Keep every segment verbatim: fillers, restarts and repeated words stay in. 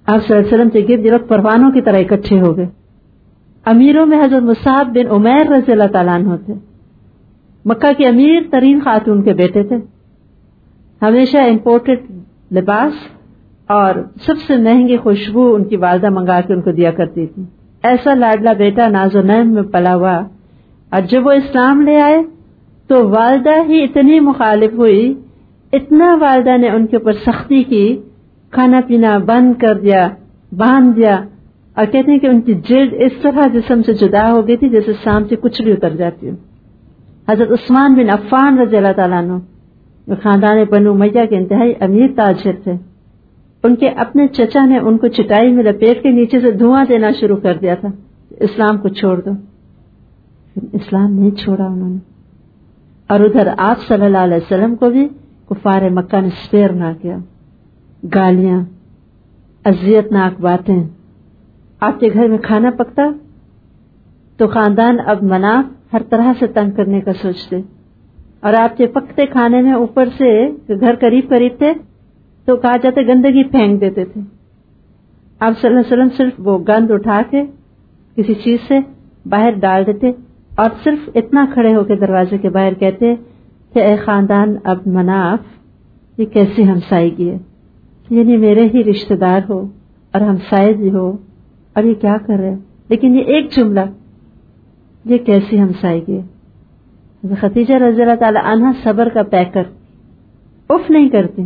آپ صلی اللہ علیہ وسلم کے گرد یہ لوگ پروانوں کی طرح اکٹھے ہو گئے. امیروں میں حضرت مصعب بن عمیر رضی اللہ تعالیٰ عنہ تھے. مکہ کے امیر ترین خاتون کے بیٹے تھے. ہمیشہ امپورٹڈ لباس اور سب سے مہنگی خوشبو ان کی والدہ منگا کے ان کو دیا کرتی تھی. ایسا لاڈلا بیٹا ناز و نعم میں پلا ہوا. اور جب وہ اسلام لے آئے تو والدہ ہی اتنی مخالف ہوئی, اتنا والدہ نے ان کے اوپر سختی کی, کھانا پینا بند کر دیا, باندھ دیا, اور کہتے ہیں کہ ان کی جلد اس طرح جسم سے جدا ہو گئی تھی جیسے سام سے کچھ بھی اتر جاتی ہو. حضرت عثمان بن عفان رضی اللہ تعالیٰ عنہ جو خاندان بنو امیہ کے انتہائی امیر تاجر تھے, ان کے اپنے چچا نے ان کو چٹائی میں لپیٹ کے نیچے سے دھواں دینا شروع کر دیا تھا, اسلام کو چھوڑ دو. اسلام نہیں چھوڑا انہوں نے. اور ادھر آپ صلی اللہ علیہ وسلم کو بھی کفار مکہ نے سپیر نہ کیا, گالیاں, اذیت ناک باتیں. آپ کے گھر میں کھانا پکتا تو خاندان اب مناف ہر طرح سے تنگ کرنے کا سوچتے, اور آپ کے پکتے کھانے میں اوپر سے گھر قریب قریب تھے تو کہا جاتا گندگی پھینک دیتے تھے. آپ صلی اللہ علیہ وسلم صرف وہ گند اٹھا کے کسی چیز سے باہر ڈال دیتے اور صرف اتنا کھڑے ہو کے دروازے کے باہر کہتے کہ اے خاندان اب مناف, یہ کیسی ہمسائیگی ہے, یعنی میرے ہی رشتہ دار ہو اور ہمسائے بھی ہو, اور یہ کیا کر رہے, لیکن یہ ایک جملہ, یہ کیسی ہمسائیگی ہے. خدیجہ رضی اللہ تعالی عنہا صبر کا پیکر, اف نہیں کرتی.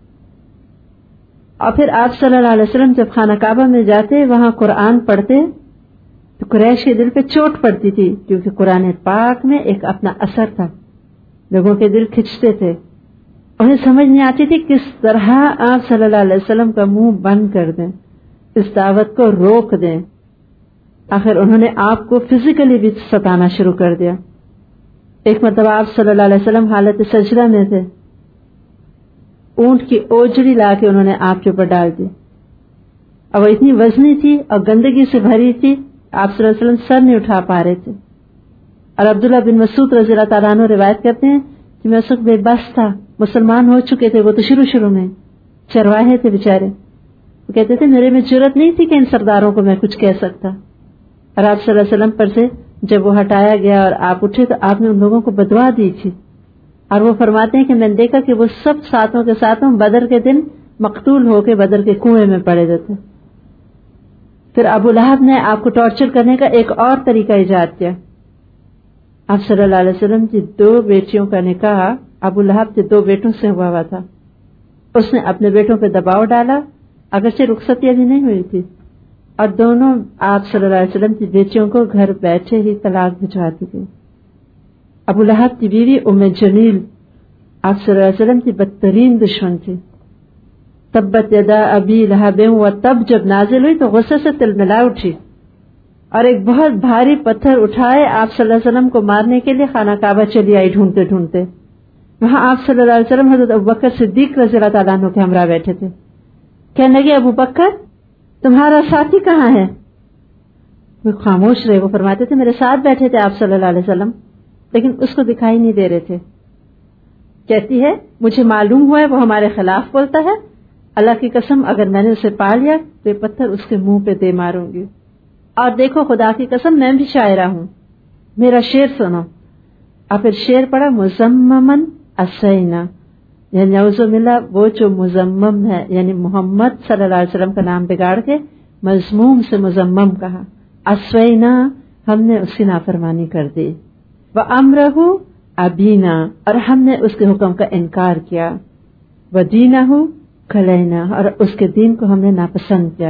اور پھر آپ صلی اللہ علیہ وسلم جب خانہ کعبہ میں جاتے وہاں قرآن پڑھتے تو قریش کے دل پہ چوٹ پڑتی تھی, کیونکہ قرآن پاک میں ایک اپنا اثر تھا, لوگوں کے دل کھنچتے تھے. انہیں سمجھ نہیں آتی تھی کس طرح آپ صلی اللہ علیہ وسلم کا منہ بند کر دیں, اس دعوت کو روک دیں. آخر انہوں نے آپ کو فزیکلی بھی ستانا شروع کر دیا. ایک مرتبہ آپ صلی اللہ علیہ وسلم حالت سجدہ میں تھے, اونٹ کی اوجڑی لا کے انہوں نے آپ کے اوپر ڈال دی, اور وہ اتنی وزنی تھی اور گندگی سے بھری تھی آپ صلی اللہ علیہ وسلم سر نہیں اٹھا پا رہے تھے. اور عبداللہ بن مسعود رضی اللہ تعالیٰ عنہ روایت کرتے ہیں کہ میں اس وقت بے بس تھا, مسلمان ہو چکے تھے وہ تو شروع شروع میں, چرواہے تھے بیچارے. وہ کہتے تھے میرے میں جرت نہیں تھی کہ ان سرداروں کو میں کچھ کہہ سکتا. اور آپ صلی اللہ علیہ وسلم پر سے جب وہ ہٹایا گیا اور آپ اٹھے تو آپ نے ان لوگوں کو بدوا دی تھی. اور وہ فرماتے ہیں کہ میں نے دیکھا کہ وہ سب ساتھوں کے ساتھوں بدر کے دن مقتول ہو کے بدر کے کنویں میں پڑے دیتے. پھر ابو لہب نے آپ کو ٹارچر کرنے کا ایک اور طریقہ ایجاد کیا. آپ صلی اللہ علیہ وسلم کی دو بیٹیوں کا نکاح ابو لہب کے دو بیٹوں سے ہوا ہوا تھا. اس نے اپنے بیٹوں پہ دباؤ ڈالا, اگرچہ رخصتی ابھی نہیں ہوئی تھی, اور دونوں آپ صلی اللہ علیہ وسلم کی بیٹیوں کو گھر بیٹھے ہی طلاق بھجوا دی گئی. ابو لہب کی بیوی ام جمیل آپ صلی اللہ علیہ وسلم کی بدترین دشمن تھی. تبت یدا ابی لہب, و تب جب نازل ہوئی تو غصے سے تلملا اٹھی اور ایک بہت بھاری پتھر اٹھائے آپ صلی اللہ علیہ وسلم کو مارنے کے لیے خانہ کعبہ چلی آئی ڈھونڈتے ڈھونڈتے. وہاں آپ صلی اللہ علیہ وسلم حضرت ابوبکر صدیق رضی اللہ تعالیٰ عنہ کے ہمراہ بیٹھے تھے. کہنے لگے ابو بکر تمہارا ساتھی کہاں ہے؟ وہ خاموش رہے. وہ فرماتے تھے میرے ساتھ بیٹھے تھے آپ صلی اللہ علیہ وسلم, لیکن اس کو دکھائی نہیں دے رہے تھے. کہتی ہے مجھے معلوم ہوا ہے وہ ہمارے خلاف بولتا ہے, اللہ کی قسم اگر میں نے اسے پا لیا تو یہ پتھر اس کے منہ پہ دے ماروں گی. اور دیکھو خدا کی قسم میں بھی شاعرہ ہوں, میرا شعر سنو. اور پھر شعر پڑا مزممن اسینا, یعنی نعوذ باللہ وہ جو مزمم ہے, یعنی محمد صلی اللہ علیہ وسلم کا نام بگاڑ کے مذموم سے مزمم کہا. اسوینا ہم نے اس کی نافرمانی کر دی. وَأَمْرَهُ ابینا اور ہم نے اس کے حکم کا انکار کیا. وَدِينَهُ کلینا اور اس کے دین کو ہم نے ناپسند کیا.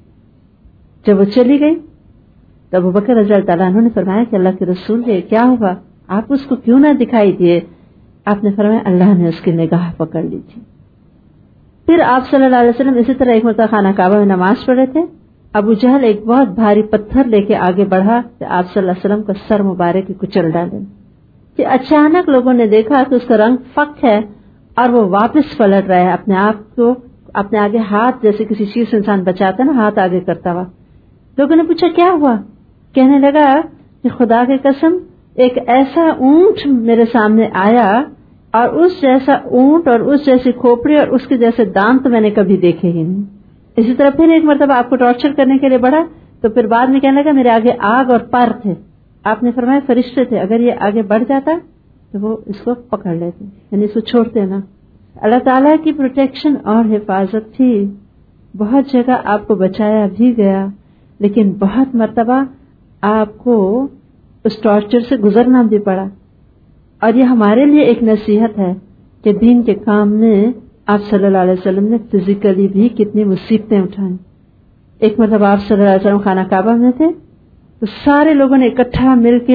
جب وہ چلی گئی تو ابو بکر رضی اللہ تعالیٰ عنہ نے فرمایا کہ اللہ کے رسول یہ کیا ہوا, آپ اس کو کیوں نہ دکھائی دیے؟ آپ نے فرمایا اللہ نے اس کی نگاہ پکڑ لی تھی. پھر آپ صلی اللہ علیہ وسلم اسی طرح ایک مرتبہ خانہ کعبہ میں نماز پڑھے تھے. ابو جہل ایک بہت بھاری پتھر لے کے آگے بڑھا کہ آپ صلی اللہ علیہ وسلم کا سر مبارک کی کچل ڈالے. کہ اچانک لوگوں نے دیکھا کہ اس کا رنگ فک ہے اور وہ واپس پلٹ رہا ہے, اپنے آپ کو اپنے آگے ہاتھ جیسے کسی چیز سے انسان بچاتا نا, ہاتھ آگے کرتا ہوا. لوگوں نے پوچھا کیا ہوا؟ کہنے لگا کہ خدا کی قسم ایک ایسا اونٹ میرے سامنے آیا اور اس جیسا اونٹ اور اس جیسی کھوپڑی اور اس کے جیسے دانت تو میں نے کبھی دیکھے ہی نہیں. اسی طرح پھر ایک مرتبہ آپ کو ٹارچر کرنے کے لیے بڑھا تو پھر بعد میں کہنے لگا میرے آگے آگ اور پر تھے. آپ نے فرمایا فرشتے تھے, اگر یہ آگے بڑھ جاتا تو وہ اس کو پکڑ لیتے, یعنی اس کو چھوڑتے نا. اللہ تعالیٰ کی پروٹیکشن اور حفاظت تھی. بہت جگہ آپ کو بچایا بھی گیا, لیکن بہت مرتبہ آپ کو اس ٹارچر سے گزرنا بھی پڑا. اور یہ ہمارے لیے ایک نصیحت ہے کہ دین کے کام میں آپ صلی اللہ علیہ وسلم نے فزیکلی بھی کتنی مصیبتیں اٹھائیں. ایک مرتبہ آپ صلی اللہ علیہ وسلم خانہ کعبہ میں تھے تو سارے لوگوں نے اکٹھا مل کے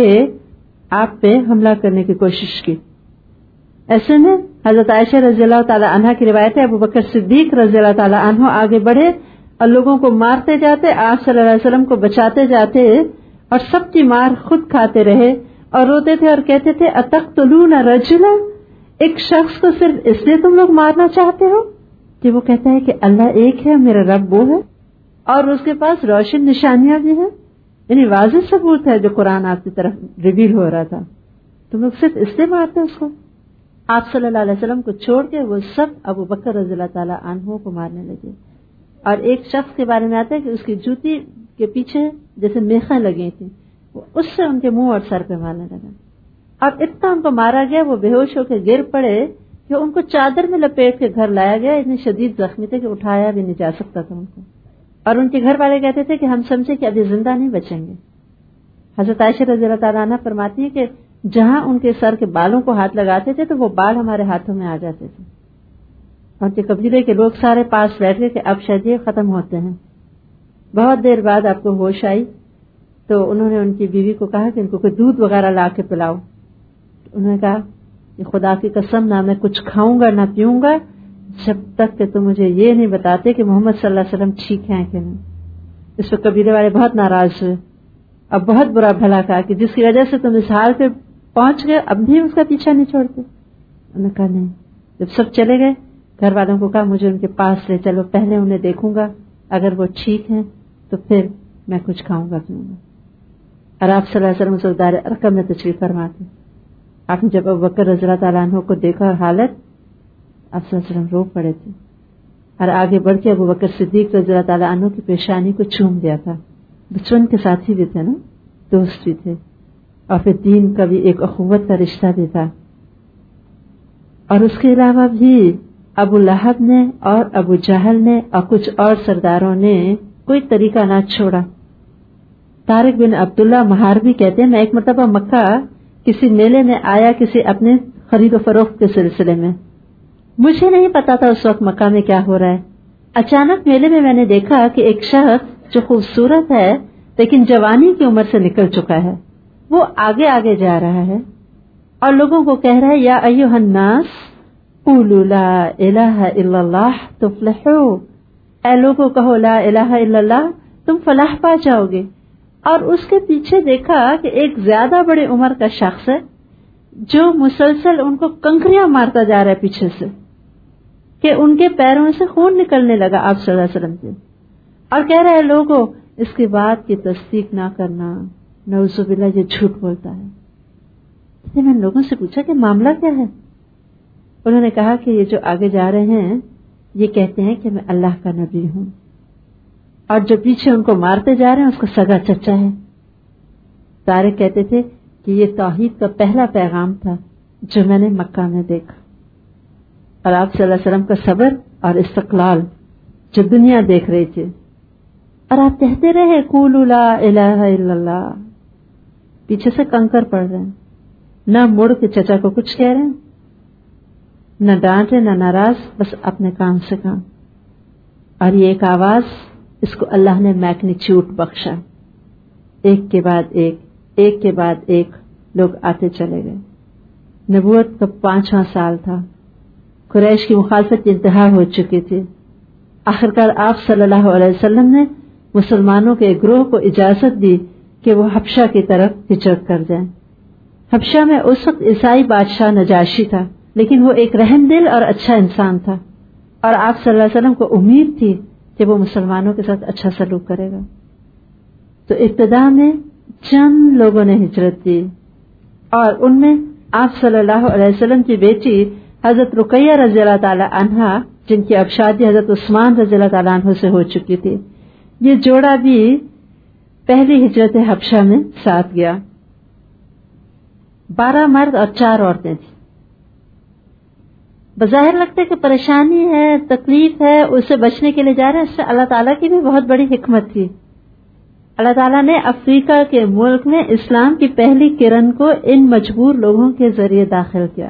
آپ پہ حملہ کرنے کی کوشش کی. ایسے میں حضرت عائشہ رضی اللہ تعالی عنہا کی روایت ہے, ابو بکر صدیق رضی اللہ تعالی عنہ آگے بڑھے اور لوگوں کو مارتے جاتے, آپ صلی اللہ علیہ وسلم کو بچاتے جاتے اور سب کی مار خود کھاتے رہے اور روتے تھے اور کہتے تھے اتقتلون رجلا, ایک شخص کو صرف اس لیے تم لوگ مارنا چاہتے ہو کہ وہ کہتا ہے کہ اللہ ایک ہے, میرا رب وہ ہے, اور اس کے پاس روشن نشانیاں بھی ہیں, یعنی واضح ثبوت ہے جو قرآن آپ کی طرف ریویل ہو رہا تھا, تم لوگ صرف اس لیے مارتے اس کو. آپ صلی اللہ علیہ وسلم کو چھوڑ کے وہ سب ابو بکر رضی اللہ تعالیٰ عنہ کو مارنے لگے. اور ایک شخص کے بارے میں آتا ہے کہ اس کی جوتی کے پیچھے جیسے میخیں لگی تھیں, وہ اس سے ان کے منہ اور سر پہ مارنے لگا. اور اتنا ان کو مارا گیا وہ بے ہوش ہو کے گر پڑے کہ ان کو چادر میں لپیٹ کے گھر لایا گیا. اتنے شدید زخمی تھے کہ اٹھایا بھی نہیں جا سکتا تھا ان کو. اور ان کے گھر والے کہتے تھے کہ ہم سمجھے کہ ابھی زندہ نہیں بچیں گے. حضرت عائشہ رضی اللہ تعالیٰ عنہ فرماتی ہے کہ جہاں ان کے سر کے بالوں کو ہاتھ لگاتے تھے تو وہ بال ہمارے ہاتھوں میں آ جاتے تھے. اور کے قبیلے کے لوگ سارے پاس بیٹھ گئے کہ اب شاید یہ ختم ہوتے ہیں. بہت دیر بعد آپ کو ہوش آئی تو انہوں نے ان کی بیوی کو کہا کہ ان کو کوئی دودھ وغیرہ لا کے پلاؤ. انہوں نے کہا کہ خدا کی قسم نہ میں کچھ کھاؤں گا نہ پیوں گا جب تک کہ تم مجھے یہ نہیں بتاتے کہ محمد صلی اللہ علیہ وسلم ٹھیک ہیں کہ نہیں. اس پہ قبیلے والے بہت ناراض ہوئے, اب بہت برا بھلا کہا کہ جس کی وجہ سے تم اس حال پہ پہنچ گئے اب بھی اس کا پیچھا نہیں چھوڑتے. انہوں نے کہا نہیں. جب سب چلے گئے گھر والوں کو کہا مجھے ان کے پاس لے چلو, پہلے انہیں دیکھوں گا, اگر وہ ٹھیک ہیں تو پھر میں کچھ کھاؤں گا پیوں گا. اور آپ صلی اللہ علیہ وسلم سردار ارقم میں تشریف فرما تھے. آپ نے جب ابوبکر رضی اللہ تعالیٰ عنہ کو دیکھا اور حالت, آپ صلی اللہ علیہ وسلم رو پڑے تھے اور آگے بڑھ کے ابوبکر صدیق رضی اللہ تعالیٰ عنہ کی پیشانی کو چوم دیا تھا. بچپن کے ساتھی بھی تھے نا, دوست بھی تھے, اور پھر دین کا بھی ایک اخوت کا رشتہ بھی تھا. اور اس کے علاوہ بھی ابو لہب نے اور ابو جہل نے اور کچھ اور سرداروں نے کوئی طریقہ نہ چھوڑا. طارق بن عبداللہ مہاروی کہتے ہیں میں ایک مرتبہ مکہ کسی میلے میں آیا کسی اپنے خرید و فروخت کے سلسلے میں. مجھے نہیں پتا تھا اس وقت مکہ میں کیا ہو رہا ہے. اچانک میلے میں میں نے دیکھا کہ ایک شخص جو خوبصورت ہے لیکن جوانی کی عمر سے نکل چکا ہے, وہ آگے آگے جا رہا ہے اور لوگوں کو کہہ رہا ہے یا ایھا الناس قولوا لا الہ الا اللہ تفلحوا, اے لوگوں کہو لا الہ الا اللہ تم فلاح پا جاؤ گے. اور اس کے پیچھے دیکھا کہ ایک زیادہ بڑی عمر کا شخص ہے جو مسلسل ان کو کنکریاں مارتا جا رہا ہے پیچھے سے کہ ان کے پیروں سے خون نکلنے لگا آپ صلی اللہ علیہ وسلم سے, اور کہہ رہے ہیں لوگوں اس کی بات کی تصدیق نہ کرنا, نعوذ باللہ یہ جھوٹ بولتا ہے. میں نے لوگوں سے پوچھا کہ معاملہ کیا ہے. انہوں نے کہا کہ یہ جو آگے جا رہے ہیں یہ کہتے ہیں کہ میں اللہ کا نبی ہوں, اور جو پیچھے ان کو مارتے جا رہے ہیں اس کا سگا چچا ہے. طارق کہتے تھے کہ یہ توحید کا پہلا پیغام تھا جو میں نے مکہ میں دیکھا, اور آپ صلی اللہ علیہ وسلم کا صبر اور استقلال جو دنیا دیکھ رہی تھی. اور آپ کہتے رہے قولوا لا الہ الا اللہ, پیچھے سے کنکر پڑ رہے ہیں, نہ مڑ کے چچا کو کچھ کہہ رہے ہیں, نہ ڈانٹے نہ ناراض, بس اپنے کام سے کام. اور یہ ایک آواز, اس کو اللہ نے میگنیچیوڈ بخشا, ایک کے بعد ایک ایک کے بعد ایک لوگ آتے چلے گئے. نبوت کا پانچواں سال تھا, قریش کی مخالفت کی انتہا ہو چکی تھی. آخرکار آپ صلی اللہ علیہ وسلم نے مسلمانوں کے ایک گروہ کو اجازت دی کہ وہ حبشہ کی طرف ہجرت کر جائیں. حبشہ میں اس وقت عیسائی بادشاہ نجاشی تھا, لیکن وہ ایک رحم دل اور اچھا انسان تھا, اور آپ صلی اللہ علیہ وسلم کو امید تھی کہ وہ مسلمانوں کے ساتھ اچھا سلوک کرے گا. تو ابتدا میں چند لوگوں نے ہجرت کی, اور ان میں آپ صلی اللہ علیہ وسلم کی بیٹی حضرت رقیہ رضی اللہ تعالی عنہا جن کی اب شادی حضرت عثمان رضی اللہ تعالیٰ عنہ سے ہو چکی تھی. یہ جوڑا بھی پہلی ہجرت حبشہ میں ساتھ گیا. بارہ مرد اور چار عورتیں تھیں. بظاہر لگتا ہے کہ پریشانی ہے، تکلیف ہے، اس سے بچنے کے لیے جا رہے ہیں. اس سے اللہ تعالیٰ کی بھی بہت بڑی حکمت تھی. اللہ تعالیٰ نے افریقہ کے ملک میں اسلام کی پہلی کرن کو ان مجبور لوگوں کے ذریعے داخل کیا.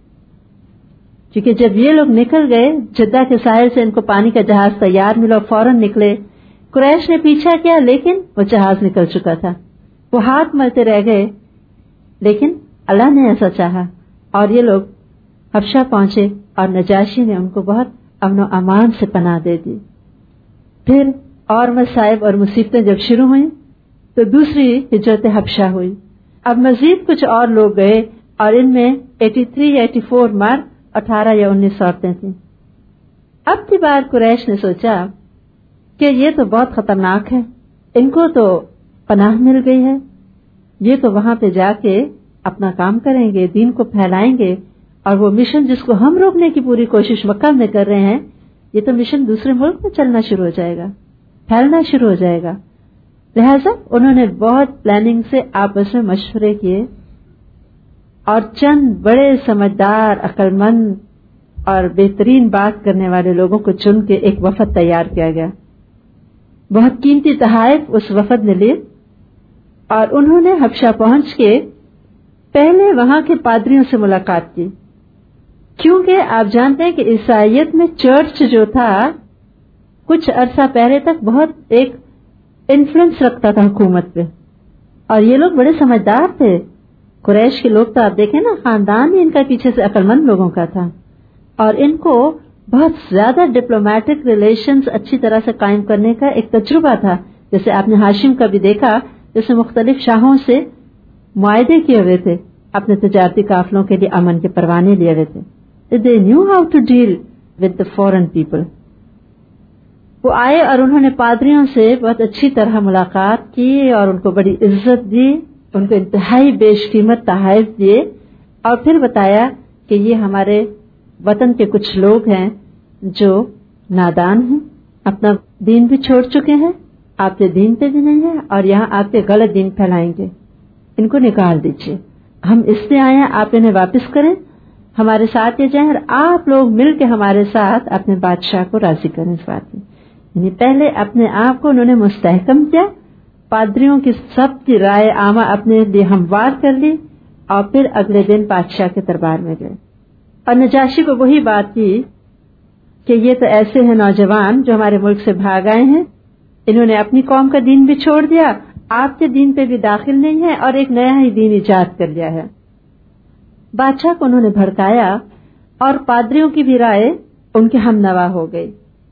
کیونکہ جب یہ لوگ نکل گئے جدہ کے ساحل سے، ان کو پانی کا جہاز تیار ملا، فوراً نکلے. قریش نے پیچھا کیا لیکن وہ جہاز نکل چکا تھا. وہ ہاتھ ملتے رہ گئے، لیکن اللہ نے ایسا چاہا اور یہ لوگ حبشہ پہنچے اور نجاشی نے ان کو بہت امن و امان سے پناہ دے دی. پھر اور مصائب اور مصیبتیں جب شروع ہوئیں تو دوسری ہجرت حبشہ ہوئی. اب مزید کچھ اور لوگ گئے اور ان میں اٹھاسی یا چورانوے مرد، اٹھارہ یا انیس عورتیں تھیں. اب کی بار قریش نے سوچا کہ یہ تو بہت خطرناک ہے، ان کو تو پناہ مل گئی ہے، یہ تو وہاں پہ جا کے اپنا کام کریں گے، دین کو پھیلائیں گے، اور وہ مشن جس کو ہم روکنے کی پوری کوشش مکہ میں کر رہے ہیں، یہ تو مشن دوسرے ملک میں چلنا شروع ہو جائے گا، پھیلنا شروع ہو جائے گا. لہذا انہوں نے بہت پلاننگ سے آپس میں مشورے کیے اور چند بڑے سمجھدار، عقل مند اور بہترین بات کرنے والے لوگوں کو چن کے ایک وفد تیار کیا گیا. بہت قیمتی تحائف اس وفد نے لیے اور انہوں نے حبشہ پہنچ کے پہلے وہاں کے پادریوں سے ملاقات کی. کیونکہ آپ جانتے ہیں کہ عیسائیت میں چرچ جو تھا کچھ عرصہ پہلے تک بہت ایک انفلوئنس رکھتا تھا حکومت پہ، اور یہ لوگ بڑے سمجھدار تھے. قریش کے لوگ تو آپ دیکھیں نا، خاندان ہی ان کا پیچھے سے عقل مند لوگوں کا تھا، اور ان کو بہت زیادہ ڈپلومیٹک ریلیشنز اچھی طرح سے قائم کرنے کا ایک تجربہ تھا. جیسے آپ نے ہاشم کا بھی دیکھا، جس نے مختلف شاہوں سے معاہدے کیے ہوئے تھے، اپنے تجارتی قافلوں کے لیے امن کے پروانے لیے ہوئے تھے. They knew how to deal with the foreign people. وہ آئے اور انہوں نے پادریوں سے بہت اچھی طرح ملاقات کی اور ان کو بڑی عزت دی، ان کو انتہائی بیش قیمت تحائف دیے، اور پھر بتایا کہ یہ ہمارے وطن کے کچھ لوگ ہیں جو نادان ہیں، اپنا دین بھی چھوڑ چکے ہیں، آپ کے دین پہ بھی نہیں ہے، اور یہاں آپ کے غلط دین پھیلائیں گے، ان کو نکال دیجیے. ہم اس لیے آئے ہیں، آپ انہیں واپس کریں، ہمارے ساتھ یہ جائیں، اور آپ لوگ مل کے ہمارے ساتھ اپنے بادشاہ کو راضی کریں اس بات میں. یعنی پہلے اپنے آپ کو انہوں نے مستحکم کیا، پادریوں کی سب کی رائے عامہ اپنے لیے ہموار کر لی، اور پھر اگلے دن بادشاہ کے دربار میں گئے اور نجاشی کو وہی بات کی کہ یہ تو ایسے ہیں نوجوان جو ہمارے ملک سے بھاگ آئے ہیں، انہوں نے اپنی قوم کا دین بھی چھوڑ دیا، آپ کے دین پہ بھی داخل نہیں ہے، اور ایک نیا ہی دین ایجاد کر لیا ہے. بادشاہ کو انہوں نے بھڑکایا اور پادریوں کی بھی رائے ان کے ہم نوا ہو گئی.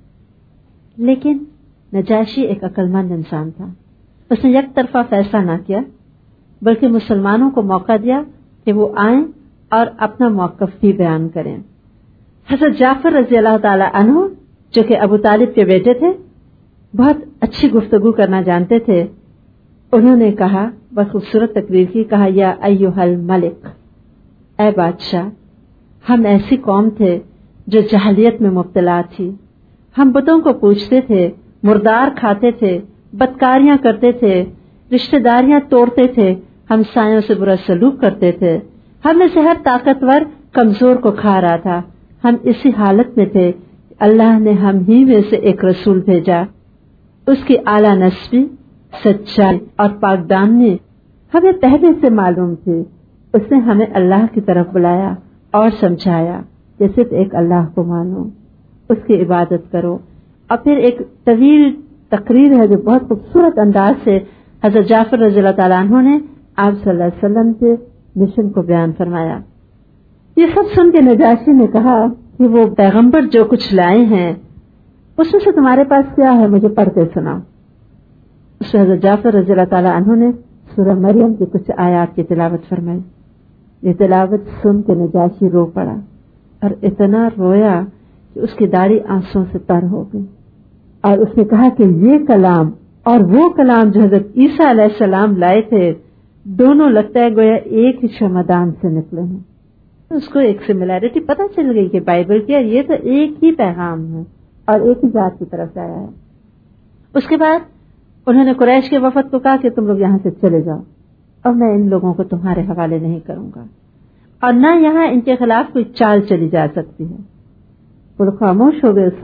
لیکن نجاشی ایک عقل مند انسان تھا، اس نے یک طرفہ فیصلہ نہ کیا، بلکہ مسلمانوں کو موقع دیا کہ وہ آئیں اور اپنا موقف بھی بیان کریں. حضرت جعفر رضی اللہ تعالی عنہ جو کہ ابو طالب کے بیٹے تھے، بہت اچھی گفتگو کرنا جانتے تھے. انہوں نے کہا، بہت خوبصورت تقریر کی، کہا یا ایھا الملک، اے بادشاہ، ہم ایسی قوم تھے جو جہلیت میں مبتلا تھی، ہم بتوں کو پوجتے تھے، مردار کھاتے تھے، بدکاریاں کرتے تھے، رشتہ داریاں توڑتے تھے، ہم سایوں سے برا سلوک کرتے تھے، ہم میں سے ہر طاقتور کمزور کو کھا رہا تھا. ہم اسی حالت میں تھے، اللہ نے ہم ہی میں سے ایک رسول بھیجا، اس کی اعلیٰ نسبی، سچائی اور پاکدامنی ہمیں پہلے سے معلوم تھی. اس نے ہمیں اللہ کی طرف بلایا اور سمجھایا کہ صرف ایک اللہ کو مانو، اس کی عبادت کرو. اور پھر ایک طویل تقریر ہے جو بہت خوبصورت انداز سے حضرت جعفر رضی اللہ تعالیٰ عنہ نے آپ صلی اللہ علیہ وسلم کے مشن کو بیان فرمایا. یہ سب سن کے نجاشی نے کہا کہ وہ پیغمبر جو کچھ لائے ہیں اس میں سے تمہارے پاس کیا ہے، مجھے پڑھ کے سناؤ. اس میں حضرت جعفر رضی اللہ تعالیٰ عنہ نے سورہ مریم کی کچھ آیات کی تلاوت فرمائی. یہ تلاوت سن کے نجاشی رو پڑا اور اتنا رویا کہ اس کی داڑھی آنسوں سے تر ہو گئی، اور اس نے کہا کہ یہ کلام اور وہ کلام جو حضرت عیسیٰ علیہ السلام لائے تھے، دونوں لگتا ہے گویا ایک ہی شمعدان سے نکلے ہیں. اس کو ایک سملیرٹی پتہ چل گئی کہ بائبل کی یہ تو ایک ہی پیغام ہے اور ایک ہی ذات کی طرف سے آیا ہے. اس کے بعد انہوں نے قریش کے وفد کو کہا کہ تم لوگ یہاں سے چلے جاؤ اور میں ان لوگوں کو تمہارے حوالے نہیں کروں گا اور نہ یہاں ان کے خلاف کوئی چال چلی جا سکتی ہے. وہ لوگ خاموش ہو گئے اس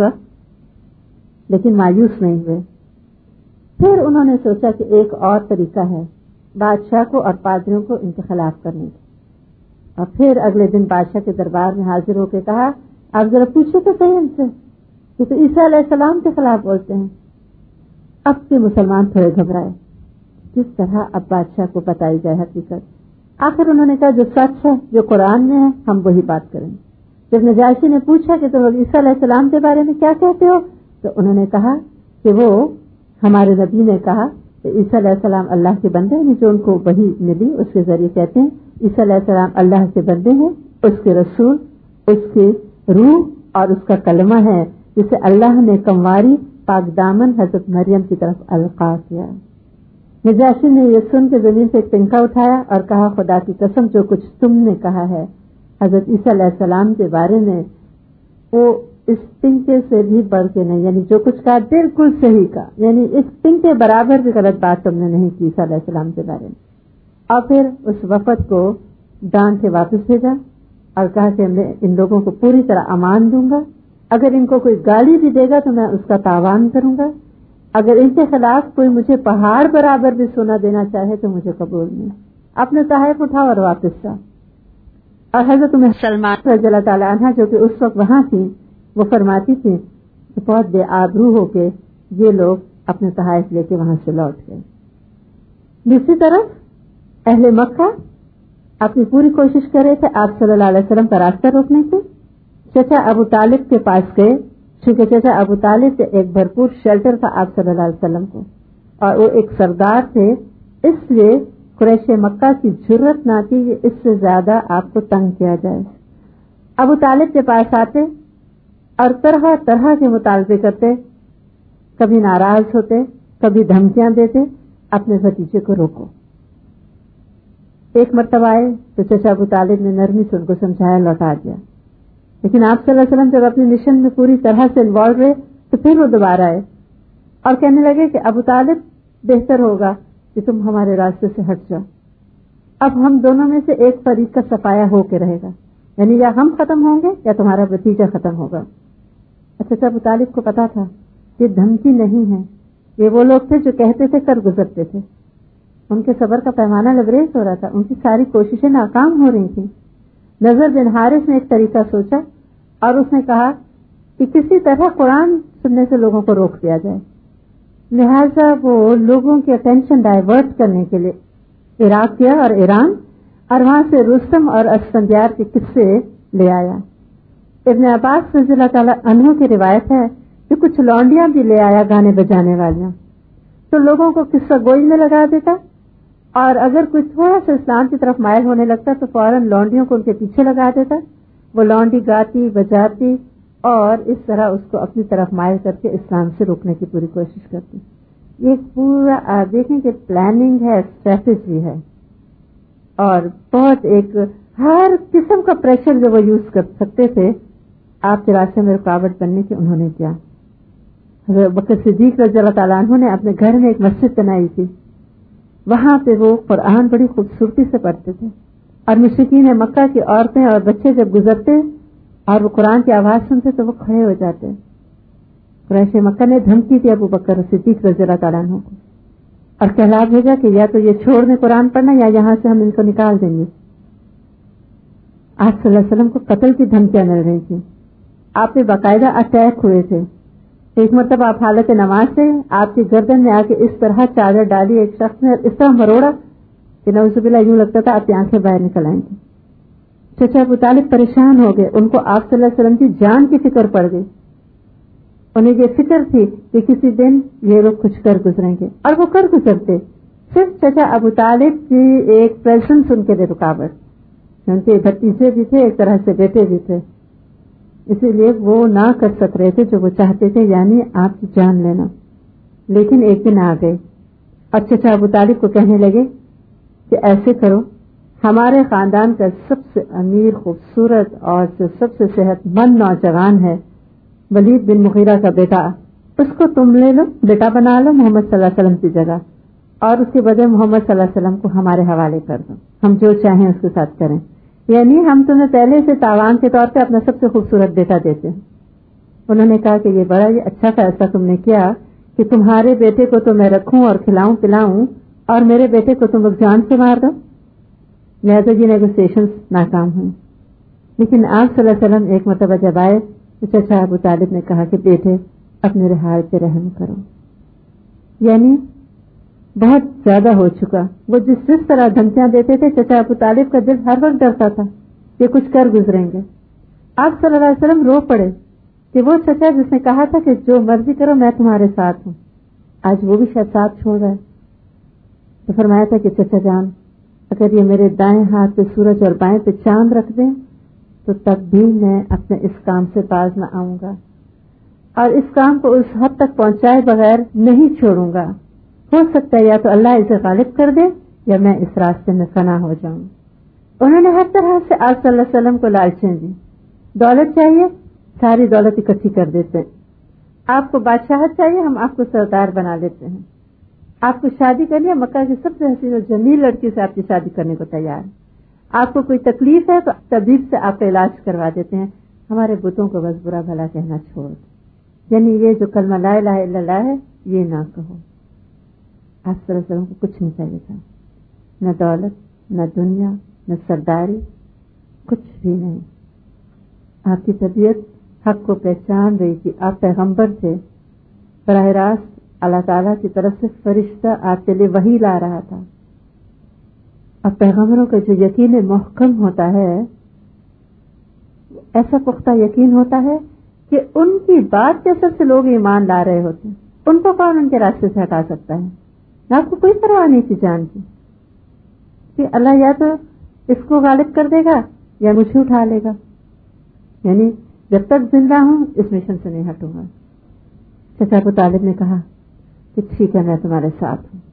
وقت لیکن مایوس نہیں ہوئے. پھر انہوں نے سوچا کہ ایک اور طریقہ ہے بادشاہ کو اور پادریوں کو ان کے خلاف کرنے کا. اور پھر اگلے دن بادشاہ کے دربار میں حاضر ہو کے کہا آپ ذرا پوچھو تو صحیح ان سے کہ تو عیسیٰ علیہ السلام کے خلاف بولتے ہیں. اب کے مسلمان تھوڑے گھبرائے کس طرح اب بادشاہ کو بتائی جائے حقیقت. آخر انہوں نے کہا جو سچ ہے جو قرآن میں ہے ہم وہی بات کریں. جب نجاشی نے پوچھا کہ تم عیسیٰ علیہ السلام کے بارے میں کیا کہتے ہو تو انہوں نے کہا کہ وہ ہمارے نبی نے کہا کہ عیسیٰ علیہ السلام اللہ کے بندے ہیں جو ان کو وحی ملی اس کے ذریعے کہتے ہیں عیسیٰ علیہ السلام اللہ کے بندے ہیں اس کے رسول اس کے روح اور اس کا کلمہ ہے جسے اللہ نے کمواری پاک دامن حضرت مریم کی طرف القا کیا. نجاشی نے یہ سن کے زمین سے ایک تنکا اٹھایا اور کہا خدا کی قسم جو کچھ تم نے کہا ہے حضرت عیسیٰ علیہ السلام کے بارے میں وہ اس تنکے سے بھی بڑھ کے نہیں یعنی جو کچھ کہا بالکل صحیح کا یعنی اس تنکے برابر بھی غلط بات تم نے نہیں کی عیسیٰ علیہ السلام کے بارے میں. اور پھر اس وفد کو ڈانٹ کے واپس بھیجا اور کہا کہ میں ان لوگوں کو پوری طرح امان دوں گا. اگر ان کو کوئی گالی بھی دے گا تو میں اس کا تاوان کروں گا. اگر ان کے خلاف کوئی مجھے پہاڑ برابر بھی سونا دینا چاہے تو مجھے قبول نہیں. اپنے تحائف اٹھا اور واپس جا. اور حضرت ام سلمہ رضی اللہ تعالی عنہ جو کہ اس وقت وہاں تھی وہ فرماتی تھی کہ بہت بے آبرو ہو کے یہ لوگ اپنے تحائف لے کے وہاں سے لوٹ گئے. دوسری طرف اہل مکہ اپنی پوری کوشش کر رہے تھے آپ صلی اللہ علیہ وسلم کا راستہ روکنے کی. چچا ابو طالب کے پاس گئے چونکہ چچا ابو طالب سے ایک بھرپور شیلٹر تھا آپ صلی اللہ علیہ وسلم کو اور وہ ایک سردار تھے. اس لیے قریش مکہ کی جرت نہ تھی کہ اس سے زیادہ آپ کو تنگ کیا جائے. ابو طالب کے پاس آتے اور طرح طرح کے مطالبے کرتے, کبھی ناراض ہوتے کبھی دھمکیاں دیتے اپنے بھتیجے کو روکو. ایک مرتبہ آئے تو چچا ابو طالب نے نرمی سے ان کو سمجھایا لوٹا دیا. لیکن آپ صلی اللہ علیہ وسلم جب اپنی مشن میں پوری طرح سے انوالو رہے تو پھر وہ دوبارہ آئے اور کہنے لگے کہ ابو طالب بہتر ہوگا کہ تم ہمارے راستے سے ہٹ جاؤ. اب ہم دونوں میں سے ایک فریق کا صفایا ہو کے رہے گا یعنی یا ہم ختم ہوں گے یا تمہارا بھتیجا ختم ہوگا. اچھا ابو طالب کو پتا تھا یہ دھمکی نہیں ہے, یہ وہ لوگ تھے جو کہتے تھے کر گزرتے تھے. ان کے صبر کا پیمانہ لبریز ہو رہا تھا, ان کی ساری کوششیں ناکام ہو رہی تھیں. نظر بن حارث نے ایک طریقہ سوچا اور اس نے کہا کہ کسی طرح قرآن سننے سے لوگوں کو روک دیا جائے. لہذا وہ لوگوں کی اٹینشن ڈائیورٹ کرنے کے لیے عراق گیا اور ایران اور وہاں سے رستم اور اسفندیار کے قصے لے آیا. ابن عباس رضی اللہ تعالیٰ عنہ کی روایت ہے کہ کچھ لونڈیاں بھی لے آیا گانے بجانے والیاں, تو لوگوں کو قصہ گوئی میں لگا دیتا اور اگر کوئی تھوڑا سا اسلام کی طرف مائل ہونے لگتا تو فوراً لونڈیوں کو ان کے پیچھے لگا دیتا. وہ لونڈی گاتی بجاتی اور اس طرح اس کو اپنی طرف مائل کر کے اسلام سے روکنے کی پوری کوشش کرتی. یہ پورا دیکھیں کہ پلاننگ ہے, اسٹریٹجی ہے اور بہت ایک ہر قسم کا پریشر جو وہ یوز کر سکتے تھے آپ کے راستے میں رکاوٹ بننے کی انہوں نے کیا. حضرت بکر صدیق رضی اللہ تعالیٰ عنہ نے اپنے گھر میں ایک مسجد بنائی تھی, وہاں پہ وہ قرآن بڑی خوبصورتی سے پڑھتے تھے اور مشرکین مکہ کی عورتیں اور بچے جب گزرتے اور وہ قرآن کی آواز سنتے تو وہ کھڑے ہو جاتے. قریش مکہ نے دھمکی دی ابو بکر صدیق رضی اللہ تعالیٰ عنہ کو اور کہلا بھیجا کہ یا تو یہ چھوڑ دیں قرآن پڑھنا یا یہاں سے ہم ان کو نکال دیں گے. آپ صلی اللہ علیہ وسلم کو قتل کی دھمکیاں مل رہی تھی. آپ پہ باقاعدہ اٹیک ہوئے تھے. ایک مرتبہ آپ حالت نماز سے آپ کی گردن میں آ کے اس طرح چادر ڈالی ایک شخص نے, اس طرح مروڑا کہ نعوذ باللہ یوں لگتا تھا آپ کی آنکھیں باہر نکل آئیں گی. چچا ابو طالب پریشان ہو گئے, ان کو آپ صلی اللہ علیہ وسلم کی جان کی فکر پڑ گئی. انہیں یہ فکر تھی کہ کسی دن یہ لوگ کچھ کر گزریں گے اور وہ کر گزرتے. صرف چچا ابو طالب کی ایک پریزنس ان کے لیے رکاوٹ, ان کے بھتیجے بھی تھے ایک طرح سے بیٹے بھی تھے, اسی لیے وہ نہ کر سک رہے تھے جو وہ چاہتے تھے یعنی آپ کی جان لینا. لیکن ایک دن آ گئے اور چچا ابو طالب کو کہنے لگے کہ ایسے کرو ہمارے خاندان کا سب سے امیر خوبصورت اور جو سب سے صحت مند نوجوان ہے ولید بن مغیرہ کا بیٹا، اس کو تم لے لو، بیٹا بنا لو محمد صلی اللہ علیہ وسلم کی جگہ، اور اس کے بدلے محمد صلی اللہ علیہ وسلم کو ہمارے حوالے کر دو، ہم جو چاہیں اس کے ساتھ کریں، یعنی ہم تمہیں پہلے سے تاوان کے طور پہ اپنا سب سے خوبصورت بیٹا دیتے ہیں۔ انہوں نے کہا کہ یہ بڑا یہ اچھا فیصلہ تم نے کیا کہ تمہارے بیٹے کو تو میں رکھوں اور کھلاؤں پلاؤں اور میرے بیٹے کو تم لوگ جان سے مار دو، لہٰذا یہ نیگوسیشن ناکام ہوئی۔ لیکن آپ صلی اللہ علیہ وسلم ایک مرتبہ جب آئے تو چچا ابو طالب نے کہا کہ بیٹے اب میرے حال پہ رحم کرو، یعنی بہت زیادہ ہو چکا۔ وہ جس جس طرح دھمکیاں دیتے تھے چچا ابو طالب کا دل ہر وقت ڈرتا تھا کہ کچھ کر گزریں گے۔ آپ صلی اللہ علیہ وسلم رو پڑے کہ وہ چچا جس نے کہا تھا کہ جو مرضی کرو میں تمہارے ساتھ ہوں، آج وہ بھی شاید ساتھ چھوڑ رہا ہے۔ تو فرمایا تھا کہ چچا جان اگر یہ میرے دائیں ہاتھ پہ سورج اور بائیں پہ چاند رکھ دیں تو تب بھی میں اپنے اس کام سے باز نہ آؤں گا، اور اس کام کو اس حد تک پہنچائے بغیر نہیں چھوڑوں گا۔ ہو سکتا ہے یا تو اللہ اسے غالب کر دے یا میں اس راستے میں فنا ہو جاؤں۔ انہوں نے ہر طرح سے آپ صلی اللہ علیہ وسلم کو لالچیں دی، دولت چاہیے ساری دولت اکٹھی کر دیتے ہیں، آپ کو بادشاہت چاہیے ہم آپ کو سردار بنا لیتے ہیں، آپ کو شادی کرنی ہے مکہ کی سب سے حسین و جمیل لڑکی سے آپ کی شادی کرنے کو تیار ہے، آپ کو کوئی تکلیف ہے تو طبیب سے آپ کا علاج کروا دیتے ہیں، ہمارے بتوں کو بس برا بھلا کہنا چھوڑ دو، یعنی یہ جو کلمہ لا الہ الا اللہ ہے یہ نہ کہو۔ آپ صلی اللہ علیہ وسلم کو کچھ نہیں چاہیے تھا، نہ دولت نہ دنیا نہ سرداری، کچھ بھی نہیں۔ آپ کی طبیعت حق کو پہچان رہی تھی، آپ پیغمبر تھے، براہ راست اللہ تعالیٰ کی طرف سے فرشتہ آپ کے لیے وحی لا رہا تھا۔ اب پیغمبروں کا جو یقین محکم ہوتا ہے ایسا پختہ یقین ہوتا ہے کہ ان کی بات کے اثر سے لوگ ایمان لا رہے ہوتے ہیں، ان کو کون ان کے راستے سے ہٹا سکتا ہے؟ آپ کو کوئی پرواہ نہیں تھی جان کی کہ اللہ یا تو اس کو غالب کر دے گا یا مجھے اٹھا لے گا، یعنی جب تک زندہ ہوں اس مشن سے نہیں ہٹوں گا۔ چچا ابو طالب نے کہا کہ ٹھیک ہے میں تمہارے ساتھ ہوں،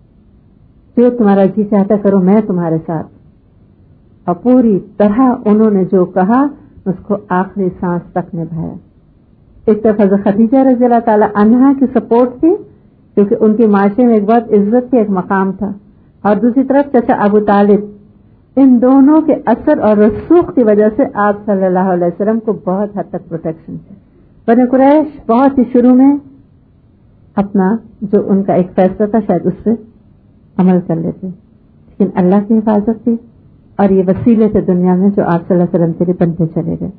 جو تمہارا جی چاہتا کرو میں تمہارے ساتھ، اور پوری طرح انہوں نے جو کہا اس کو آخری سانس تک نبھایا۔ ایک طرف حضرت خدیجہ رضی اللہ تعالی عنہا کی سپورٹ تھی کیونکہ ان کے معاشرے میں ایک بہت عزت کی ایک مقام تھا، اور دوسری طرف چچا ابو طالب، ان دونوں کے اثر اور رسوخ کی وجہ سے آپ صلی اللہ علیہ وسلم کو بہت حد تک پروٹیکشن تھی۔ بنی قریش بہت ہی شروع میں اپنا جو ان کا ایک فیصلہ تھا شاید اس پہ عمل کر لیتے، لیکن اللہ کی حفاظت تھی اور یہ وسیلے تھے دنیا میں جو آپ صلی اللہ علیہ وسلم کے لیے بنتے چلے گئے۔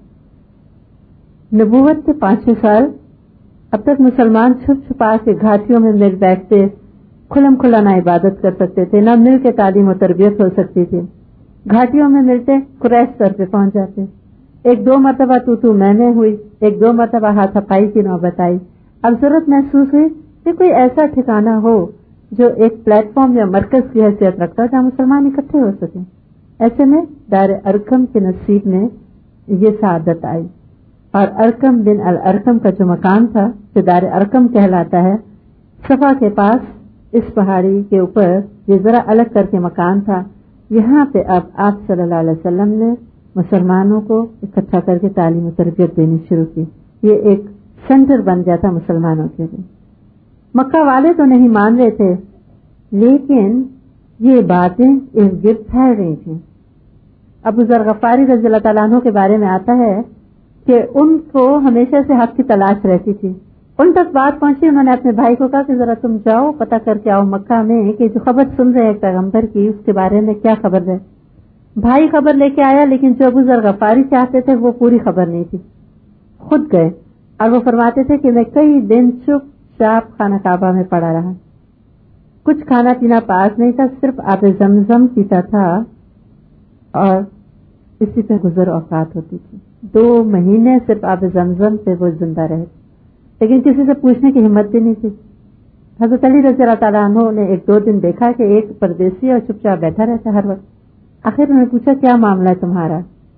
نبوت کے پانچویں سال اب تک مسلمان چھپ چھپا کے گھاٹیوں میں مل بیٹھتے، کھلم کھلا نہ عبادت کر سکتے تھے، نہ مل کے تعلیم و تربیت ہو سکتی تھی۔ گھاٹیوں میں ملتے قریش سر پہ پہنچ جاتے، ایک دو مرتبہ تو تو میں نے ہوئی، ایک دو مرتبہ ہاتھ ہپائی کی نوبت آئی۔ اب ضرورت محسوس ہوئی کہ کوئی ایسا ٹھکانہ ہو جو ایک پلیٹ فارم یا مرکز کی حیثیت رکھتا جہاں مسلمان اکٹھے ہو سکیں۔ ایسے میں دار ارقم کے نصیب میں یہ سعادت آئی، اور ارقم بن الارقم کا جو مکان تھا جو دار ارقم کہلاتا ہے، صفا کے پاس اس پہاڑی کے اوپر یہ ذرا الگ کر کے مکان تھا، یہاں پہ اب آپ صلی اللہ علیہ وسلم نے مسلمانوں کو اکٹھا کر کے تعلیم و تربیت دینی شروع کی۔ یہ ایک سینٹر بن گیا تھا مسلمانوں کے لیے۔ مکہ والے تو نہیں مان رہے تھے، لیکن یہ باتیں ارد گرد پھیل رہی تھیں۔ ابو ذر غفاری رضی اللہ تعالیٰ عنہ کے بارے میں آتا ہے کہ ان کو ہمیشہ سے حق کی تلاش رہتی تھی، ان تک بات پہنچی، انہوں نے اپنے بھائی کو کہا کہ ذرا تم جاؤ پتہ کر کے آؤ مکہ میں کہ جو خبر سن رہے ہیں پیغمبر کی اس کے بارے میں کیا خبر ہے۔ بھائی خبر لے کے آیا، لیکن جو ابو ذر غفاری چاہتے تھے وہ پوری خبر نہیں تھی، خود گئے اور وہ فرماتے تھے کہ میں کئی دن چپ چاپ خانہ کعبہ میں پڑا رہا، کچھ کھانا پینا پاس نہیں تھا، صرف آب زمزم پیتا تھا اور اسی پہ گزر اوقات ہوتی تھی۔ دو مہینے صرف آب زمزم پہ وہ زندہ رہے، لیکن کسی سے پوچھنے کی ہمت بھی نہیں تھی۔ حضرت علی رضی اللہ تعالیٰ عنہ نے ایک دو دن دیکھا کہ ایک پردیسی اور چپ چاپ بیٹھا رہتا ہر وقت۔ آخر انہوں نے پوچھا کیا معاملہ ہے تمہارا؟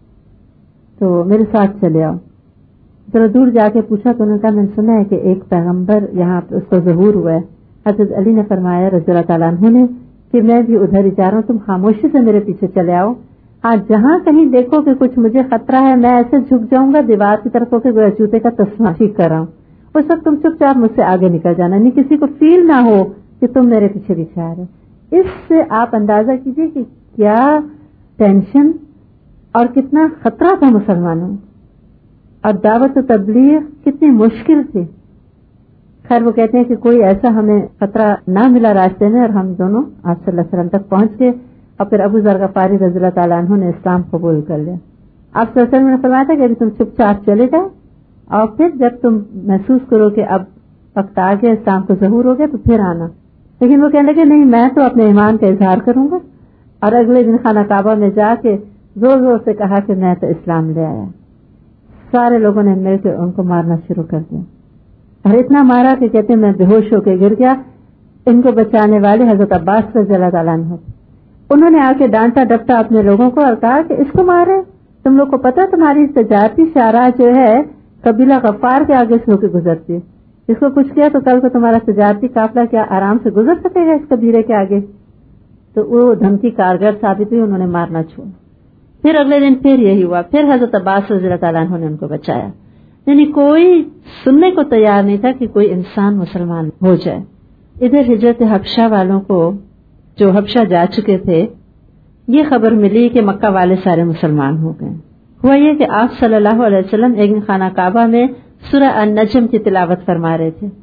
تو میرے ساتھ چلے آؤ۔ ذرا دور جا کے پوچھا تو انہوں نے کہا میں نے سنا ہے کہ ایک پیغمبر یہاں پہ اس کو ظہور ہوا ہے۔ حضرت علی نے فرمایا رضی اللہ تعالیٰ عنہ نے کہ میں بھی ادھر ہی جا رہا ہوں, تم خاموشی سے میرے پیچھے چلے آؤ. ہاں جہاں کہیں دیکھو کہ کچھ مجھے خطرہ ہے, میں ایسے جھک جاؤں گا دیوار کی طرف ہو کے جوتے کا تسمہ ٹھیک کر رہا ہوں, اس وقت تم چپ چاپ مجھ سے آگے نکل جانا, نہیں کسی کو فیل نہ ہو کہ تم میرے پیچھے پیچھے آ رہے. اس سے آپ اندازہ کیجئے کہ کیا ٹینشن اور کتنا خطرہ تھا مسلمانوں, اور دعوت و تبلیغ کتنی مشکل تھی. خیر وہ کہتے ہیں کہ کوئی ایسا ہمیں خطرہ نہ ملا راستے میں, اور ہم دونوں آپ صلی اللہ علیہ وسلم تک پہنچ گئے, اور پھر ابو ذر غفاری رضی اللہ تعالیٰ عنہ نے اسلام قبول کر لیا. آپ صلی اللہ علیہ وسلم نے فرمایا تھا کہ ابھی تم چپ چاپ چلے جاؤ, اور پھر جب تم محسوس کرو کہ اب وقت آ گیا, اسلام کو ظہور ہو گیا, تو پھر آنا. لیکن وہ کہنے لگے نہیں, میں تو اپنے ایمان کا اظہار کروں گا, اور اگلے دن خانہ کعبہ میں جا کے زور زور سے کہا کہ میں تو اسلام لے آیا. سارے لوگوں نے مل کے ان کو مارنا شروع کر دیا, اور اتنا مارا کہ کہتے ہیں میں بے ہوش ہو کے گر گیا. ان کو بچانے والے حضرت عباس رضی اللہ تعالیٰ عنہ, انہوں نے آ کے ڈانٹا ڈپٹا اپنے لوگوں کو اور کہا کہ اس کو مارے, تم لوگ کو پتا تمہاری تجارتی شاہراہ جو ہے قبیلہ غفار کے آگے سے ہو کے گزرتی ہے, اس کو کچھ کیا تو کل کو تمہارا تجارتی قافلہ کیا آرام سے گزر سکے گا اس قبیلے کے آگے. تو وہ دھمکی کارگر ثابت ہوئی, انہوں نے مارنا چھوڑا. پھر اگلے دن پھر یہی ہوا, پھر حضرت عباس رضی اللہ تعالیٰ عنہ نے ان کو بچایا. یعنی کوئی سننے کو تیار نہیں تھا کہ کوئی انسان مسلمان ہو جائے. ادھر ہجرت حبشہ والوں کو جو حبشہ جا چکے تھے, یہ خبر ملی کہ مکہ والے سارے مسلمان ہو گئے. ہوا یہ کہ آپ صلی اللہ علیہ وسلم ایک دن خانہ کعبہ میں سورہ النجم کی تلاوت فرما رہے تھے,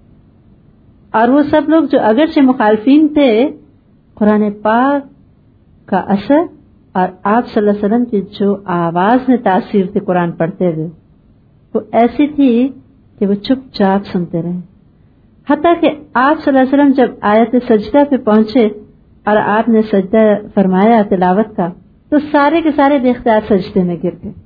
اور وہ سب لوگ جو اگرچہ مخالفین تھے, قرآن پاک کا اثر اور آپ صلی اللہ علیہ وسلم کی جو آواز میں تاثیر تھی قرآن پڑھتے ہوئے, وہ ایسی تھی کہ وہ چپ چاپ سنتے رہے. حتیٰ کہ آپ صلی اللہ علیہ وسلم جب آیت سجدہ پہ پہنچے اور آپ نے سجدہ فرمایا تلاوت کا, تو سارے کے سارے بے اختیار سجدے میں گر گئے.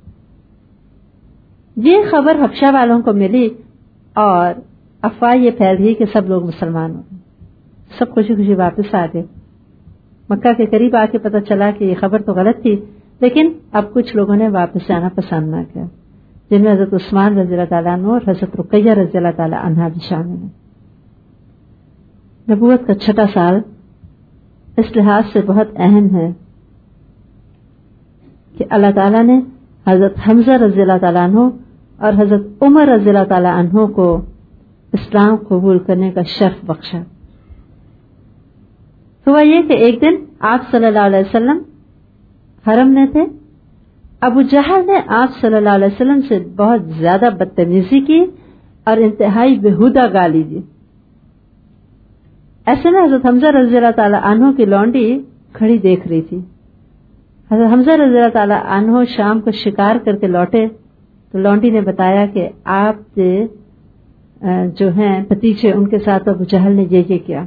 یہ خبر حبشہ والوں کو ملی, اور افواہ یہ پھیل گئی کہ سب لوگ مسلمان ہو گئے. سب خوشی خوشی واپس آ گئے. مکہ کے قریب آ کے پتہ چلا کہ یہ خبر تو غلط تھی, لیکن اب کچھ لوگوں نے واپس جانا پسند نہ کیا, جن میں حضرت عثمان رضی اللہ تعالیٰ عنہ اور حضرت رقیہ رضی اللہ تعالیٰ عنہا بھی شامل ہیں. نبوت کا چھٹا سال اس لحاظ سے بہت اہم ہے کہ اللہ تعالیٰ نے حضرت حمزہ رضی اللہ تعالیٰ عنہ اور حضرت عمر رضی اللہ تعالیٰ عنہ کو اسلام قبول کرنے کا شرف بخشا. ہوا یہ کہ ایک دن آپ صلی اللہ علیہ وسلم حرم میں تھے. ابو جہل نے آپ صلی اللہ علیہ وسلم سے بہت زیادہ بدتمیزی کی اور انتہائی بےہودہ گالی دی. ایسے میں حضرت حمزہ رضی اللہ تعالیٰ عنہ کی لونڈی کھڑی دیکھ رہی تھی. حضرت حمزہ رضی اللہ تعالیٰ عنہ شام کو شکار کر کے لوٹے تو لونڈی نے بتایا کہ آپ سے جو ہیں بھتیجے ان کے ساتھ ابو جہل نے یہ یہ کیا.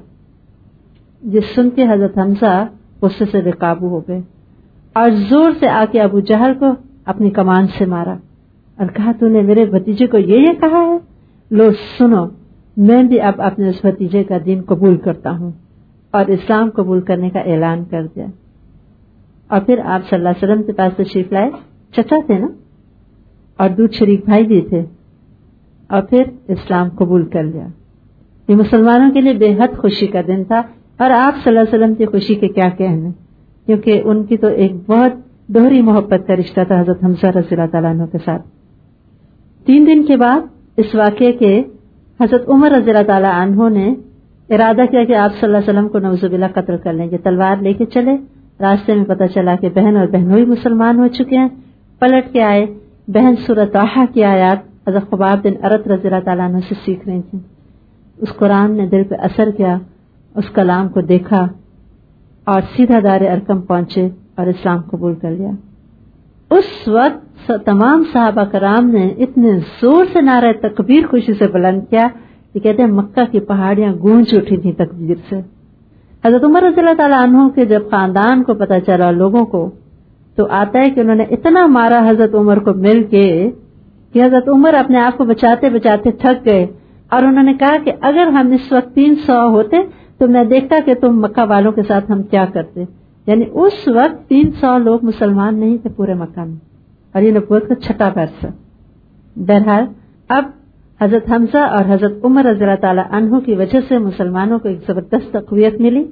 جس سن کے حضرت حمزہ غصے سے بے قابو ہو گئے اور زور سے آ کے ابو جہل کو اپنی کمان سے مارا اور کہا تو نے میرے بھتیجے کو یہ یہ کہا ہے, لو سنو میں بھی اب اپنے اس بھتیجے کا دین قبول کرتا ہوں, اور اسلام قبول کرنے کا اعلان کر دیا. اور پھر آپ صلی اللہ علیہ وسلم کے پاس تشریف لائے, چچا تھے نا, اور دو شریک بھائی بھی تھے, اور پھر اسلام قبول کر لیا. یہ مسلمانوں کے لیے بے حد خوشی کا دن تھا, اور آپ صلی اللہ علیہ وسلم کی خوشی کے کیا کہنے, کیونکہ ان کی تو ایک بہت دوہری محبت کا رشتہ تھا حضرت حمزہ رضی اللہ تعالیٰ عنہ کے ساتھ. تین دن کے بعد اس واقعے کے حضرت عمر رضی اللہ تعالیٰ عنہ نے ارادہ کیا کہ آپ صلی اللہ علیہ وسلم کو نعوذ باللہ قتل کر لیں گے. تلوار لے کے چلے, راستے میں پتہ چلا کہ بہن اور بہنوئی مسلمان ہو چکے ہیں. پلٹ کے آئے, بہن سورۃ طٰہٰ کی آیات حضرت خباب بن ارت رضی اللہ تعالیٰ عنہ سے سیکھ رہی تھیں. اس قرآن نے دل پہ اثر کیا, اس کلام کو دیکھا اور سیدھا دار ارقم پہنچے اور اسلام قبول کر لیا. اس وقت تمام صحابہ کرام نے اتنے زور سے نعرہ تکبیر خوشی سے بلند کیا کہ کہتے ہیں مکہ کی پہاڑیاں گونج اٹھی تھیں تکبیر سے. حضرت عمر رضی اللہ تعالیٰ عنہ کے جب خاندان کو پتہ چلا, لوگوں کو, تو آتا ہے کہ انہوں نے اتنا مارا حضرت عمر کو مل کے کہ حضرت عمر اپنے آپ کو بچاتے بچاتے تھک گئے, اور انہوں نے کہا کہ اگر ہم اس وقت تین سو ہوتے تو میں دیکھتا کہ تم مکہ والوں کے ساتھ ہم کیا کرتے. یعنی اس وقت تین سو لوگ مسلمان نہیں تھے پورے مکہ میں, اور یہ نبوت کا چھٹا برس ہے. بہرحال اب حضرت حمزہ اور حضرت عمر رضی اللہ تعالیٰ عنہ کی وجہ سے مسلمانوں کو ایک زبردست تقویت ملی,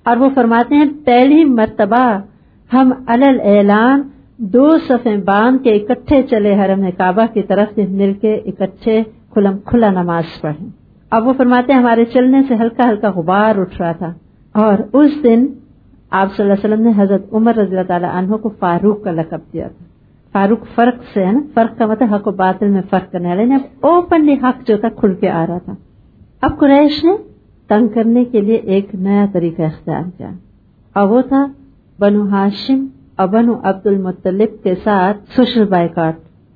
اور وہ فرماتے ہیں پہلی مرتبہ ہم علل اعلان دو صفیں باندھ کے اکٹھے چلے حرم کعبہ کی طرف سے مل کے اکٹھے کھلم کھلا نماز پڑھیں. اب وہ فرماتے ہیں ہمارے چلنے سے ہلکا ہلکا غبار اٹھ رہا تھا. اور اس دن آپ صلی اللہ علیہ وسلم نے حضرت عمر رضی اللہ تعالی عنہ کو فاروق کا لقب دیا تھا. فاروق فرق سے ہے نا, فرق کا مطلب حق و باطل میں فرق کرنے والے نے. اوپنلی حق جو تھا کھل کے آ رہا تھا. اب قریش نے تنگ کرنے کے لیے ایک نیا طریقہ اختیار کیا اور وہ تھا بنو ہاشم اور بنو عبد المطلب کے ساتھ سوشل بائیکاٹ.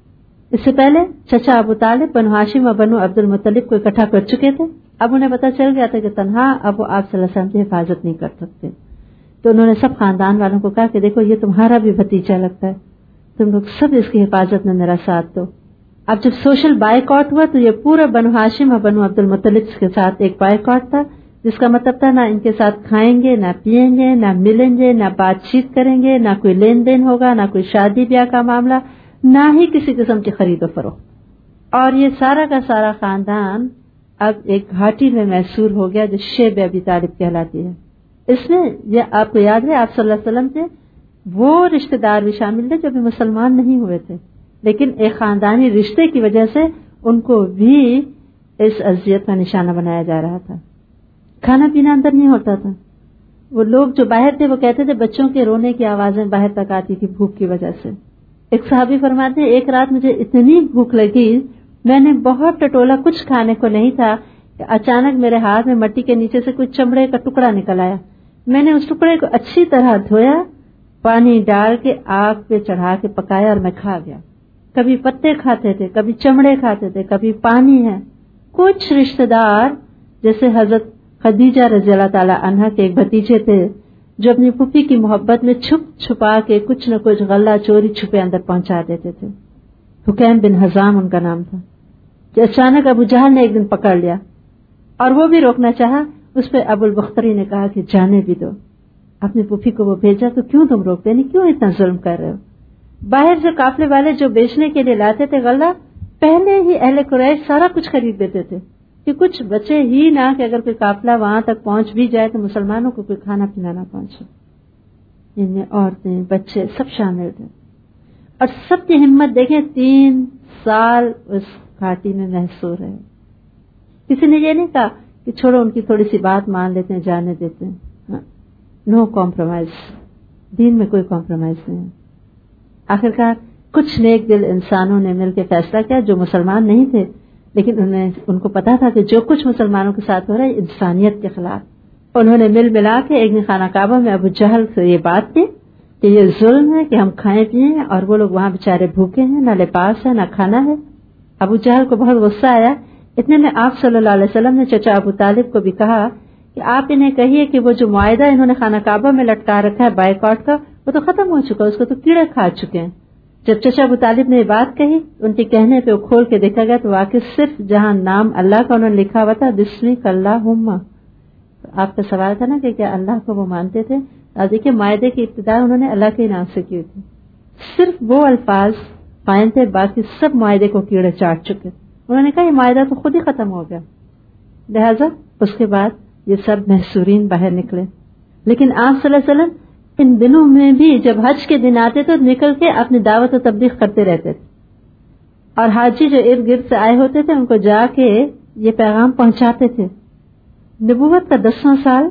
اس سے پہلے چچا ابو طالب بنو ہاشم اور بنو عبد المطلب کو اکٹھا کر چکے تھے. اب انہیں پتا چل گیا تھا کہ تنہا اب وہ آپ صلی اللہ علیہ وسلم کی حفاظت نہیں کر سکتے. تو انہوں نے سب خاندان والوں کو کہا کہ دیکھو یہ تمہارا بھی بھتیجا لگتا ہے, تم لوگ سب اس کی حفاظت میں میرا ساتھ دو. اب جب سوشل بائیکاٹ ہوا تو یہ پورا بنو ہاشم اور بنو عبد المطلب کے ساتھ ایک بائیکاٹ تھا, جس کا مطلب تھا نہ ان کے ساتھ کھائیں گے, نہ پیئیں گے, نہ ملیں گے, نہ بات چیت کریں گے, نہ کوئی لین دین ہوگا, نہ کوئی شادی بیاہ کا معاملہ, نہ ہی کسی قسم کی خرید و فروخت. اور یہ سارا کا سارا خاندان اب ایک گھاٹی میں محصور ہو گیا جو شیب ابی طالب کہلاتی ہے. اس میں یہ آپ کو یاد ہے آپ صلی اللہ علیہ وسلم سے وہ رشتہ دار بھی شامل تھے جو بھی مسلمان نہیں ہوئے تھے, لیکن ایک خاندانی رشتے کی وجہ سے ان کو بھی اس اذیت کا نشانہ بنایا جا رہا تھا. کھانا پینا اندر نہیں ہوتا تھا. وہ لوگ جو باہر تھے وہ کہتے تھے بچوں کے رونے کی آوازیں باہر تک آتی تھی بھوک کی وجہ سے. ایک صحابی فرماتے ہیں ایک رات مجھے اتنی بھوک لگی, میں نے بہت ٹٹولا, کچھ کھانے کو نہیں تھا, کہ اچانک میرے ہاتھ میں مٹی کے نیچے سے کوئی چمڑے کا ٹکڑا نکل آیا. میں نے اس ٹکڑے کو اچھی طرح دھویا, پانی ڈال کے آگ پہ چڑھا کے پکایا اور میں کھا گیا. کبھی پتے کھاتے تھے, کبھی چمڑے کھاتے تھے, کبھی پانی ہے. کچھ رشتہ دار جیسے حضرت خدیجہ رضی اللہ تعالی عنہا کے ایک بھتیجے تھے جو اپنی پھوپھی کی محبت میں چھپ چھپا کے کچھ نہ کچھ غلہ چوری چھپے اندر پہنچا دیتے تھے. حکیم بن حزام ان کا نام تھا, کہ اچانک ابو جہل نے ایک دن پکڑ لیا اور وہ بھی روکنا چاہا. اس پہ ابو البختری نے کہا کہ جانے بھی دو, اپنی پھوپھی کو وہ بھیجا تو کیوں تم روکتے نہیں, کیوں اتنا ظلم کر رہے ہو. باہر سے قافلے والے جو بیچنے کے لیے لاتے تھے غلہ, پہلے ہی اہل قریش سارا کچھ خرید دیتے تھے کہ کچھ بچے ہی نہ کہ اگر کوئی قافلہ وہاں تک پہنچ بھی جائے تو مسلمانوں کو کوئی کھانا پینا نہ پہنچے. ان میں عورتیں بچے سب شامل تھے اور سب کی ہمت دیکھیں, تین سال اس گھاٹی میں محصور ہے. کسی نے یہ نہیں کہا کہ چھوڑو ان کی تھوڑی سی بات مان لیتے ہیں, جانے دیتے ہیں. نو کمپرومائز, دین میں کوئی کمپرومائز نہیں ہے. آخرکار کچھ نیک دل انسانوں نے مل کے فیصلہ کیا جو مسلمان نہیں تھے, لیکن انہیں ان کو پتا تھا کہ جو کچھ مسلمانوں کے ساتھ ہو رہا ہے انسانیت کے خلاف. انہوں نے مل ملا کے ایک دن خانہ کعبہ میں ابو جہل سے یہ بات کی کہ یہ ظلم ہے کہ ہم کھائیں پیئیں اور وہ لوگ وہاں بےچارے بھوکے ہیں, نہ لباس ہے نہ کھانا ہے. ابو جہل کو بہت غصہ آیا. اتنے میں آپ صلی اللہ علیہ وسلم نے چچا ابو طالب کو بھی کہا کہ آپ انہیں کہیے کہ وہ جو معاہدہ انہوں نے خانہ کعبہ میں لٹکا رکھا ہے بائیکاٹ کا, وہ تو ختم ہو چکا, اس کو تو کیڑے کھا چکے ہیں. جب چچا ابو طالب نے یہ بات کہی, ان کے کہنے پہ وہ کھول کے دیکھا گیا تو واقعی صرف جہاں نام اللہ کا انہوں نے لکھا ہوا تھا بسمک اللہم. آپ کا سوال تھا نا کہ کیا اللہ کو وہ مانتے تھے, اور دیکھیے معاہدے کی ابتدا انہوں نے اللہ کے نام سے کی تھی. صرف وہ الفاظ قائم تھے, باقی سب معاہدے کو کیڑے چاٹ چکے. انہوں نے کہا یہ معاہدہ تو خود ہی ختم ہو گیا. لہذا اس کے بعد یہ سب محصورین باہر نکلے. لیکن آپ صلی اللہ علیہ وسلم ان دنوں میں بھی جب حج کے دن آتے تو نکل کے اپنی دعوت و تبلیغ کرتے رہتے تھے, اور حاجی جو ارد گرد سے آئے ہوتے تھے ان کو جا کے یہ پیغام پہنچاتے تھے. نبوت کا دسواں سال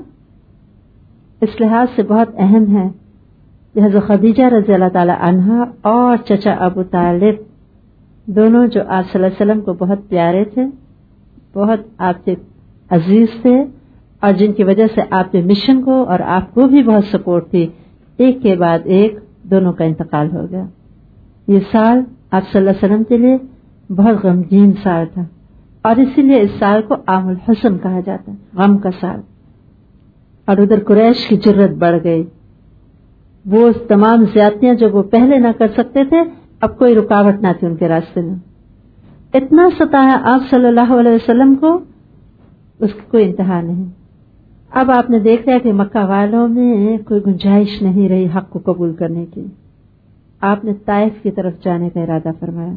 اس لحاظ سے بہت اہم ہے. حضرت خدیجہ رضی اللہ تعالی عنہا اور چچا ابو طالب دونوں جو آپ صلی اللہ علیہ وسلم کو بہت پیارے تھے, بہت آپ کے عزیز تھے, اور جن کی وجہ سے آپ کے مشن کو اور آپ کو بھی بہت سپورٹ تھی, ایک کے بعد ایک دونوں کا انتقال ہو گیا. یہ سال آپ صلی اللہ علیہ وسلم کے لیے بہت غمگین سال تھا, اور اسی لیے اس سال کو عام الحزن کہا جاتا ہے, غم کا سال. اور ادھر قریش کی جرت بڑھ گئی. وہ تمام زیادتیاں جو وہ پہلے نہ کر سکتے تھے, اب کوئی رکاوٹ نہ تھی ان کے راستے میں. اتنا ستایا آپ صلی اللہ علیہ وسلم کو, اس کی کوئی انتہا نہیں. اب آپ نے دیکھ لیا کہ مکہ والوں میں کوئی گنجائش نہیں رہی حق کو قبول کرنے کی. آپ نے طائف کی طرف جانے کا ارادہ فرمایا.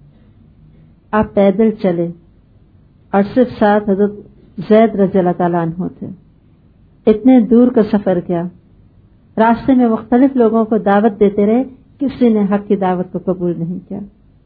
آپ پیدل چلے اور صرف ساتھ حضرت زید رضی اللہ تعالیٰ عنہ تھے. اتنے دور کا سفر کیا، راستے میں مختلف لوگوں کو دعوت دیتے رہے، کسی نے حق کی دعوت کو قبول نہیں کیا۔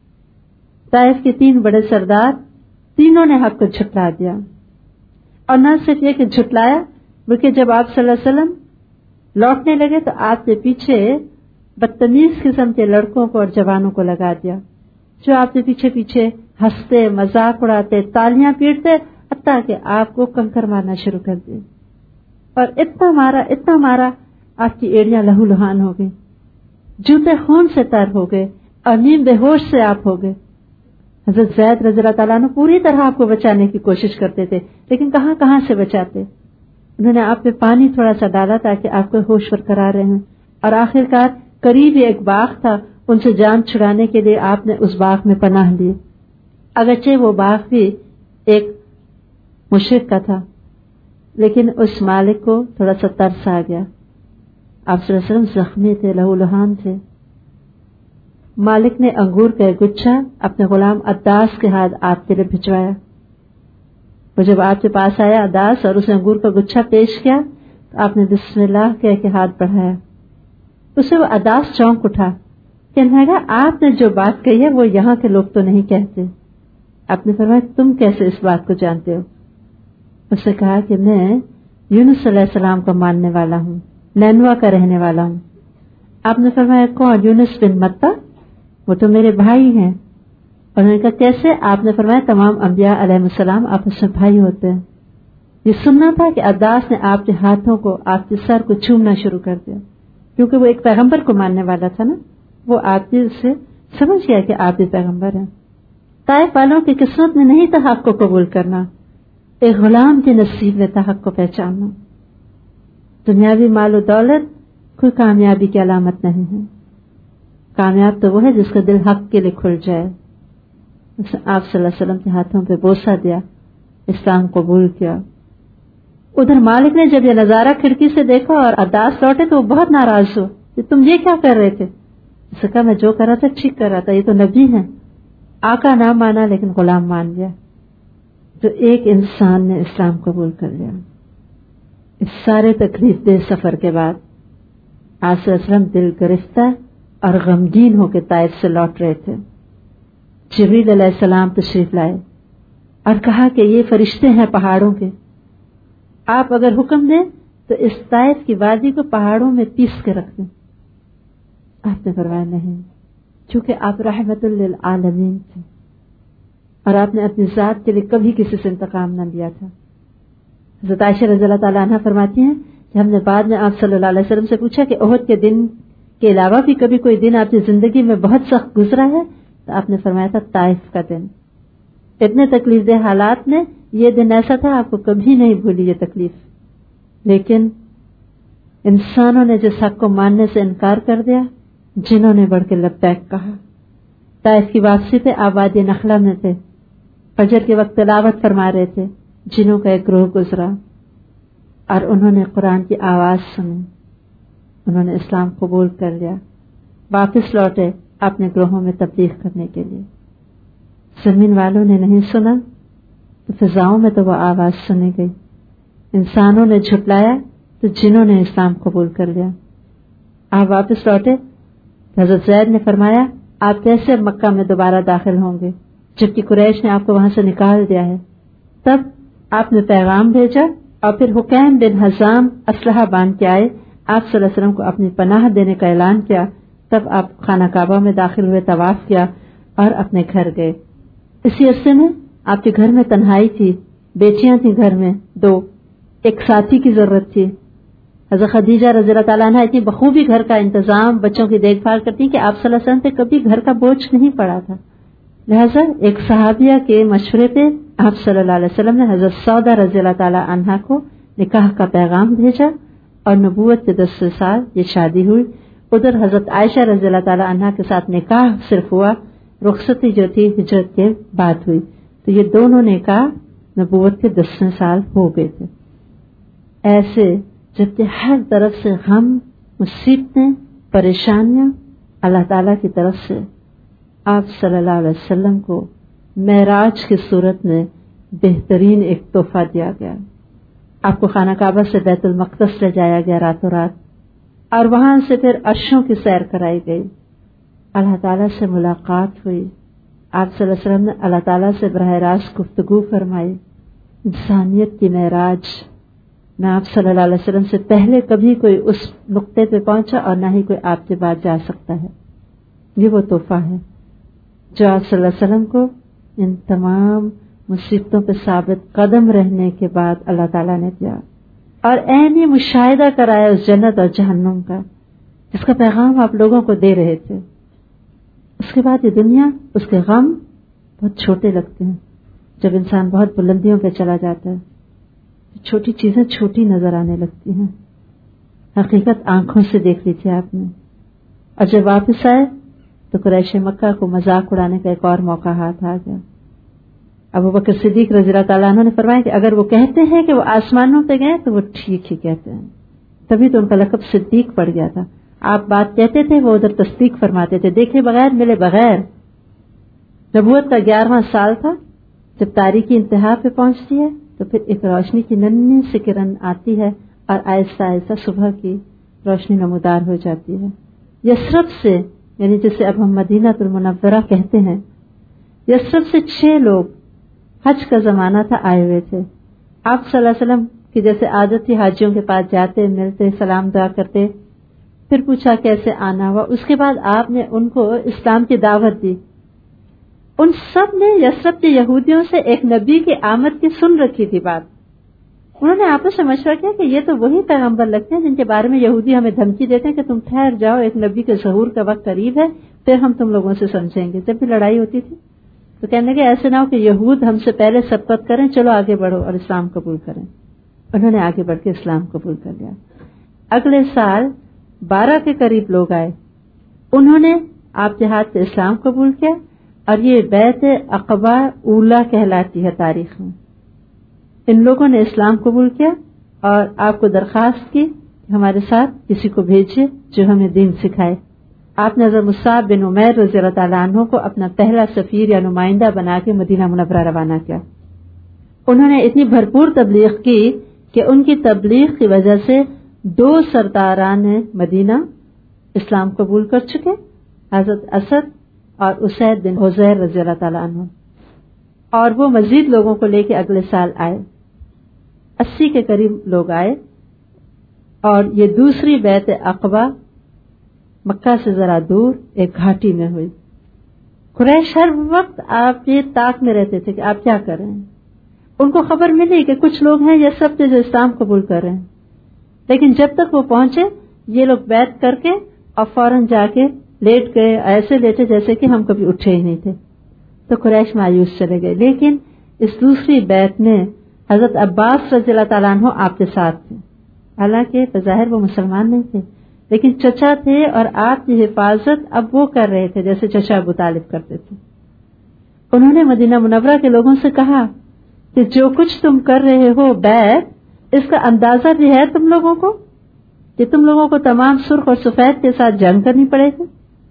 طائف کے تین بڑے سردار، تینوں نے حق کو جھٹلا دیا، اور نہ صرف یہ کہ جھٹلایا بلکہ جب آپ صلی اللہ علیہ وسلم لوٹنے لگے تو آپ کے پیچھے بدتمیز قسم کے لڑکوں کو اور جوانوں کو لگا دیا، جو آپ کے پیچھے پیچھے ہنستے، مذاق اڑاتے، تالیاں پیٹتے، حتیٰ کہ آپ کو کنکر مارنا شروع کر دیے، اور اتنا مارا اتنا مارا آپ کی ایڑیاں لہو لہان ہو گئی، جوتے خون سے تر ہو گئے، اور نیم بے ہوش سے آپ ہو گئے۔ حضرت زید رضی اللہ تعالیٰ عنہ پوری طرح آپ کو بچانے کی کوشش کرتے تھے، لیکن کہاں کہاں سے بچاتے۔ انہوں نے آپ پہ پانی تھوڑا سا ڈالا تاکہ آپ کو ہوش برقرار رہیں، اور آخرکار قریب ہی ایک باغ تھا، ان سے جان چھڑانے کے لیے آپ نے اس باغ میں پناہ لی، اگرچہ وہ باغ بھی ایک مشرک کا تھا، لیکن اس مالک کو تھوڑا سا ترس آ گیا۔ آپ صلی اللہ علیہ وسلم زخمی تھے، لہو لہان تھے۔ مالک نے انگور کا گچھا اپنے غلام عداس کے ہاتھ آپ کے لیے بھجوایا۔ وہ جب آپ کے پاس آیا عداس اور اسے انگور کا گچھا پیش کیا تو آپ نے بسم اللہ کہہ کے ہاتھ بڑھایا۔ اسے وہ عداس چونک اٹھا، کہنے لگا آپ نے جو بات کہی ہے وہ یہاں کے لوگ تو نہیں کہتے۔ آپ نے فرمایا تم کیسے اس بات کو جانتے ہو؟ اس نے کہا کہ میں یونس علیہ السلام کا ماننے والا ہوں، نینوا کا رہنے والا ہوں۔ آپ نے فرمایا کون؟ یونس بن متا، وہ تو میرے بھائی ہیں۔ اور انہوں نے کہا کیسے؟ آپ نے فرمایا تمام انبیاء علیہ السلام آپس میں بھائی ہوتے ہیں۔ یہ سننا تھا کہ عداس نے آپ کے ہاتھوں کو، آپ کے سر کو چومنا شروع کر دیا، کیونکہ وہ ایک پیغمبر کو ماننے والا تھا نا، وہ آپ کی سے سمجھ گیا کہ آپ بھی پیغمبر ہیں۔ طائف والوں کی قسمت میں نہیں تھا حق کو قبول کرنا، ایک غلام کے نصیب میں تھا حق کو پہچاننا۔ دنیاوی مال و دولت کوئی کامیابی کی علامت نہیں ہے، کامیاب تو وہ ہے جس کا دل حق کے لیے کھل جائے۔ آپ صلی اللہ علیہ وسلم کے ہاتھوں پہ بوسہ دیا، اسلام قبول کیا۔ ادھر مالک نے جب یہ نظارہ کھڑکی سے دیکھا اور عداس لوٹے تو وہ بہت ناراض ہو کہ تم یہ کیا کر رہے تھے؟ اس نے کہا میں جو کر رہا تھا ٹھیک کر رہا تھا، یہ تو نبی ہیں، آقا نہ مانا لیکن غلام مان لیا۔ جو ایک انسان نے اسلام قبول کر لیا۔ اس سارے تکلیف دہ سفر کے بعد آپ صلی اللہ علیہ وسلم دل گرفتہ اور غمگین ہو کے طائف سے لوٹ رہے تھے۔ جبریل علیہ السلام تشریف لائے اور کہا کہ یہ فرشتے ہیں پہاڑوں کے، آپ اگر حکم دیں تو اس طائف کی وادی کو پہاڑوں میں پیس کے رکھ دیں۔ آپ نے فرمایا نہیں، چونکہ آپ رحمت للعالمین تھے اور آپ نے اپنی ذات کے لیے کبھی کسی سے انتقام نہ لیا تھا۔ حضرت عائشہ رضی اللہ تعالیٰ عنہ فرماتی ہیں کہ ہم نے بعد میں آپ صلی اللہ علیہ وسلم سے پوچھا کہ احد کے دن کے علاوہ بھی کبھی کوئی دن آپ کی زندگی میں بہت سخت گزرا ہے؟ تو آپ نے فرمایا تھا طائف کا دن۔ اتنے تکلیف دہ حالات میں یہ دن ایسا تھا آپ کو کبھی نہیں بھولی یہ تکلیف، لیکن انسانوں نے جس حق کو ماننے سے انکار کر دیا، جنہوں نے بڑھ کے لبیک کہا۔ طائف کی واپسی پہ آپ وادی نخلا میں تھے، فجر کے وقت تلاوت فرما رہے تھے، جنوں کا ایک گروہ گزرا اور انہوں نے قرآن کی آواز سنی، انہوں نے اسلام قبول کر لیا، واپس لوٹے اپنے گروہوں میں تبلیغ کرنے کے لیے۔ زمین والوں نے نہیں سنا تو فضاؤں میں تو وہ آواز سنی گئی، انسانوں نے جھٹلایا تو جنوں نے اسلام قبول کر لیا۔ آپ واپس لوٹے، حضرت زید نے فرمایا آپ کیسے مکہ میں دوبارہ داخل ہوں گے جبکہ قریش نے آپ کو وہاں سے نکال دیا ہے؟ تب آپ نے پیغام بھیجا اور پھر حکیم بن حزام اسلحہ باندھ کے آئے، آپ صلی اللہ علیہ وسلم کو اپنی پناہ دینے کا اعلان کیا۔ تب آپ خانہ کعبہ میں داخل ہوئے، طواف کیا اور اپنے گھر گئے۔ اسی عرصے میں آپ کے گھر میں تنہائی تھی، بیٹیاں تھیں گھر میں دو، ایک ساتھی کی ضرورت تھی۔ حضرت خدیجہ رضی اللہ تعالیٰ عنہ اتنی بخوبی گھر کا انتظام، بچوں کی دیکھ بھال کرتی کہ آپ صلی اللہ علیہ وسلم پہ کبھی گھر کا بوجھ نہیں پڑا تھا۔ لہذا ایک صحابیہ کے مشورے پہ آپ صلی اللہ علیہ وسلم نے حضرت سودا رضی اللہ تعالیٰ عنہا کو نکاح کا پیغام بھیجا اور نبوت کے دسویں سال یہ شادی ہوئی۔ ادھر حضرت عائشہ رضی اللہ تعالیٰ عنہا کے ساتھ نکاح صرف ہوا، رخصتی جو تھی ہجرت کے بعد ہوئی، تو یہ دونوں نکاح نبوت کے دسویں سال ہو گئے تھے۔ ایسے جبکہ ہر طرف سے غم، مصیبتیں، پریشانیاں، اللہ تعالیٰ کی طرف سے آپ صلی اللہ علیہ وسلم کو معراج کی صورت میں بہترین ایک تحفہ دیا گیا۔ آپ کو خانہ کعبہ سے بیت المقدس لے جایا گیا راتوں رات، اور وہاں سے پھر عرشوں کی سیر کرائی گئی، اللہ تعالیٰ سے ملاقات ہوئی، آپ صلی اللہ علیہ وسلم نے اللہ تعالیٰ سے براہ راست گفتگو فرمائی، انسانیت کی معراج میں آپ صلی اللہ علیہ وسلم سے پہلے کبھی کوئی اس نقطے پہ پہنچا اور نہ ہی کوئی آپ کے بعد جا سکتا ہے۔ یہ وہ تحفہ ہے جو آپ صلی اللہ علیہ وسلم کو ان تمام مصیبتوں پہ ثابت قدم رہنے کے بعد اللہ تعالیٰ نے دیا، اور عین ہی مشاہدہ کرایا اس جنت اور جہنم کا جس کا پیغام آپ لوگوں کو دے رہے تھے۔ اس کے بعد یہ دنیا، اس کے غم بہت چھوٹے لگتے ہیں جب انسان بہت بلندیوں پہ چلا جاتا ہے، چھوٹی چیزیں چھوٹی نظر آنے لگتی ہیں، حقیقت آنکھوں سے دیکھ لی تھی آپ نے، اور جب واپس آئے تو قریش مکہ کو مذاق اڑانے کا ایک اور موقع ہاتھ آ گیا۔ ابو بکر صدیق رضی اللہ تعالیٰ عنہ نے فرمایا کہ اگر وہ کہتے ہیں کہ وہ آسمانوں پہ گئے تو وہ ٹھیک ہی کہتے ہیں، تبھی تو ان کا لقب صدیق پڑ گیا تھا۔ آپ بات کہتے تھے، وہ ادھر تصدیق فرماتے تھے، دیکھے بغیر ملے بغیر۔ نبوت کا گیارہواں سال تھا، جب تاریکی انتہا پہ پہنچتی ہے تو پھر ایک روشنی کی ننھی سی کرن آتی ہے اور آہستہ آہستہ صبح کی روشنی نمودار ہو جاتی ہے۔ یثرب سے، یعنی جسے اب ہم مدینہ المنورہ کہتے ہیں، یثرب سے چھ لوگ حج کا زمانہ تھا آئے ہوئے تھے۔ آپ صلی اللہ علیہ وسلم کی جیسے عادت تھی حاجیوں کے پاس جاتے، ملتے، سلام دعا کرتے، پھر پوچھا کیسے آنا ہوا۔ اس کے بعد آپ نے ان کو اسلام کی دعوت دی۔ ان سب نے یثرب کے یہودیوں سے ایک نبی کی آمد کی سن رکھی تھی بات۔ انہوں نے آپس میں مشورہ کیا کہ یہ تو وہی پیغمبر لگتے ہیں جن کے بارے میں یہودی ہمیں دھمکی دیتے ہیں کہ تم ٹھہر جاؤ، ایک نبی کے ظہور کا وقت قریب ہے، پھر ہم تم لوگوں سے سمجھیں گے۔ جب بھی لڑائی ہوتی تھی تو کہنے لگے ایسے نہ ہو کہ یہود ہم سے پہلے سبقت کریں، چلو آگے بڑھو اور اسلام قبول کریں۔ انہوں نے آگے بڑھ کے اسلام قبول کر لیا۔ اگلے سال بارہ کے قریب لوگ آئے، انہوں نے آپ کے ہاتھ سے اسلام قبول کیا، اور یہ بیعت عقبہ اولا کہلاتی ہے تاریخ میں۔ ان لوگوں نے اسلام قبول کیا اور آپ کو درخواست کی کہ ہمارے ساتھ کسی کو بھیجیے جو ہمیں دین سکھائے۔ آپ نے حضرت مصعب بن عمیر رضی اللہ تعالیٰ عنہ کو اپنا پہلا سفیر یا نمائندہ بنا کے مدینہ منورہ روانہ کیا۔ انہوں نے اتنی بھرپور تبلیغ کی کہ ان کی تبلیغ کی وجہ سے دو سرداران مدینہ اسلام قبول کر چکے، حضرت اسد اور اسید بن حضیر رضی اللہ تعالیٰ عنہ، اور وہ مزید لوگوں کو لے کے اگلے سال آئے۔ اسی کے قریب لوگ آئے، اور یہ دوسری بیعت عقبہ مکہ سے ذرا دور ایک گھاٹی میں ہوئی۔ قریش ہر وقت آپ یہ تاک میں رہتے تھے کہ آپ کیا کر رہے ہیں۔ ان کو خبر ملی کہ کچھ لوگ ہیں یہ سب جو اسلام قبول کر رہے ہیں، لیکن جب تک وہ پہنچے یہ لوگ بیعت کر کے اور فوراً جا کے لیٹ گئے، ایسے لیٹے جیسے کہ ہم کبھی اٹھے ہی نہیں تھے۔ تو قریش مایوس چلے گئے، لیکن اس دوسری بیعت میں حضرت عباس رضی اللہ تعالیٰ عنہ آپ کے ساتھ تھے۔ حالانکہ بظاہر وہ مسلمان نہیں تھے، لیکن چچا تھے اور آپ کی حفاظت اب وہ کر رہے تھے جیسے چچا ابو طالب کرتے تھے۔ انہوں نے مدینہ منورہ کے لوگوں سے کہا کہ جو کچھ تم کر رہے ہو بیعت، اس کا اندازہ بھی ہے تم لوگوں کو کہ تم لوگوں کو تمام سرخ اور سفید کے ساتھ جنگ کرنی پڑے گی،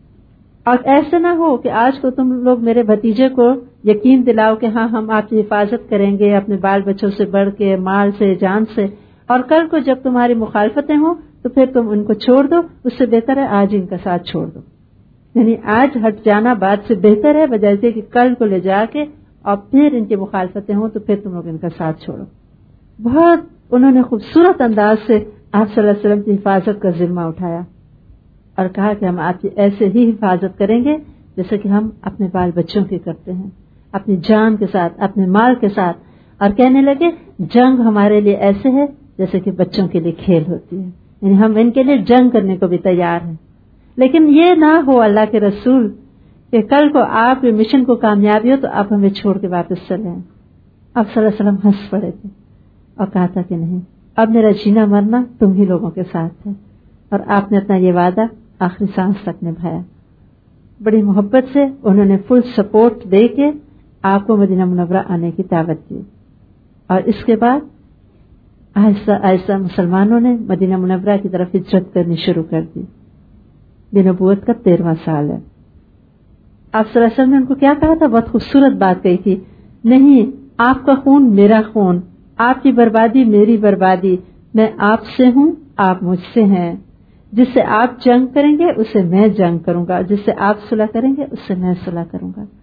اور ایسے نہ ہو کہ آج کو تم لوگ میرے بھتیجے کو یقین دلاؤ کہ ہاں ہم آپ کی حفاظت کریں گے اپنے بال بچوں سے بڑھ کے، مال سے، جان سے، اور کل کو جب تمہاری مخالفتیں ہوں تو پھر تم ان کو چھوڑ دو۔ اس سے بہتر ہے آج ان کا ساتھ چھوڑ دو، یعنی آج ہٹ جانا بات سے بہتر ہے بجائے کہ کل کو لے جا کے اور پھر ان کی مخالفتیں ہوں تو پھر تم لوگ ان کا ساتھ چھوڑو۔ بہت انہوں نے خوبصورت انداز سے آپ صلی اللہ علیہ وسلم کی حفاظت کا ذمہ اٹھایا اور کہا کہ ہم آپ کی ایسے ہی حفاظت کریں گے جیسے کہ ہم اپنے بال بچوں کی کرتے ہیں، اپنی جان کے ساتھ، اپنے مال کے ساتھ، اور کہنے لگے جنگ ہمارے لیے ایسے ہے جیسے کہ بچوں کے لیے کھیل ہوتی ہے، یعنی ہم ان کے لیے جنگ کرنے کو بھی تیار ہیں۔ لیکن یہ نہ ہو اللہ کے رسول کہ کل کو آپ کے مشن کو کامیابی ہو تو آپ ہمیں چھوڑ کے واپس چلے ہیں۔ آپ صلی اللہ علیہ وسلم ہنس پڑے تھے اور کہا تھا کہ نہیں، اب میرا جینا مرنا تم ہی لوگوں کے ساتھ ہے، اور آپ نے اپنا یہ وعدہ آخری سانس تک نبھایا۔ بڑی محبت سے انہوں نے فل سپورٹ دے کے آپ کو مدینہ منورہ آنے کی دعوت دی، اور اس کے بعد آہستہ آہستہ مسلمانوں نے مدینہ منورہ کی طرف ہجرت کرنی شروع کر دی۔ یہ نبوت کا تیرواں سال ہے۔ آپ صلی اللہ علیہ وسلم نے ان کو کیا کہا تھا؟ بہت خوبصورت بات کہی تھی، نہیں آپ کا خون میرا خون، آپ کی بربادی میری بربادی، میں آپ سے ہوں آپ مجھ سے ہیں، جس سے آپ جنگ کریں گے اس سے میں جنگ کروں گا، جس سے آپ صلح کریں گے اس سے میں صلح کروں گا۔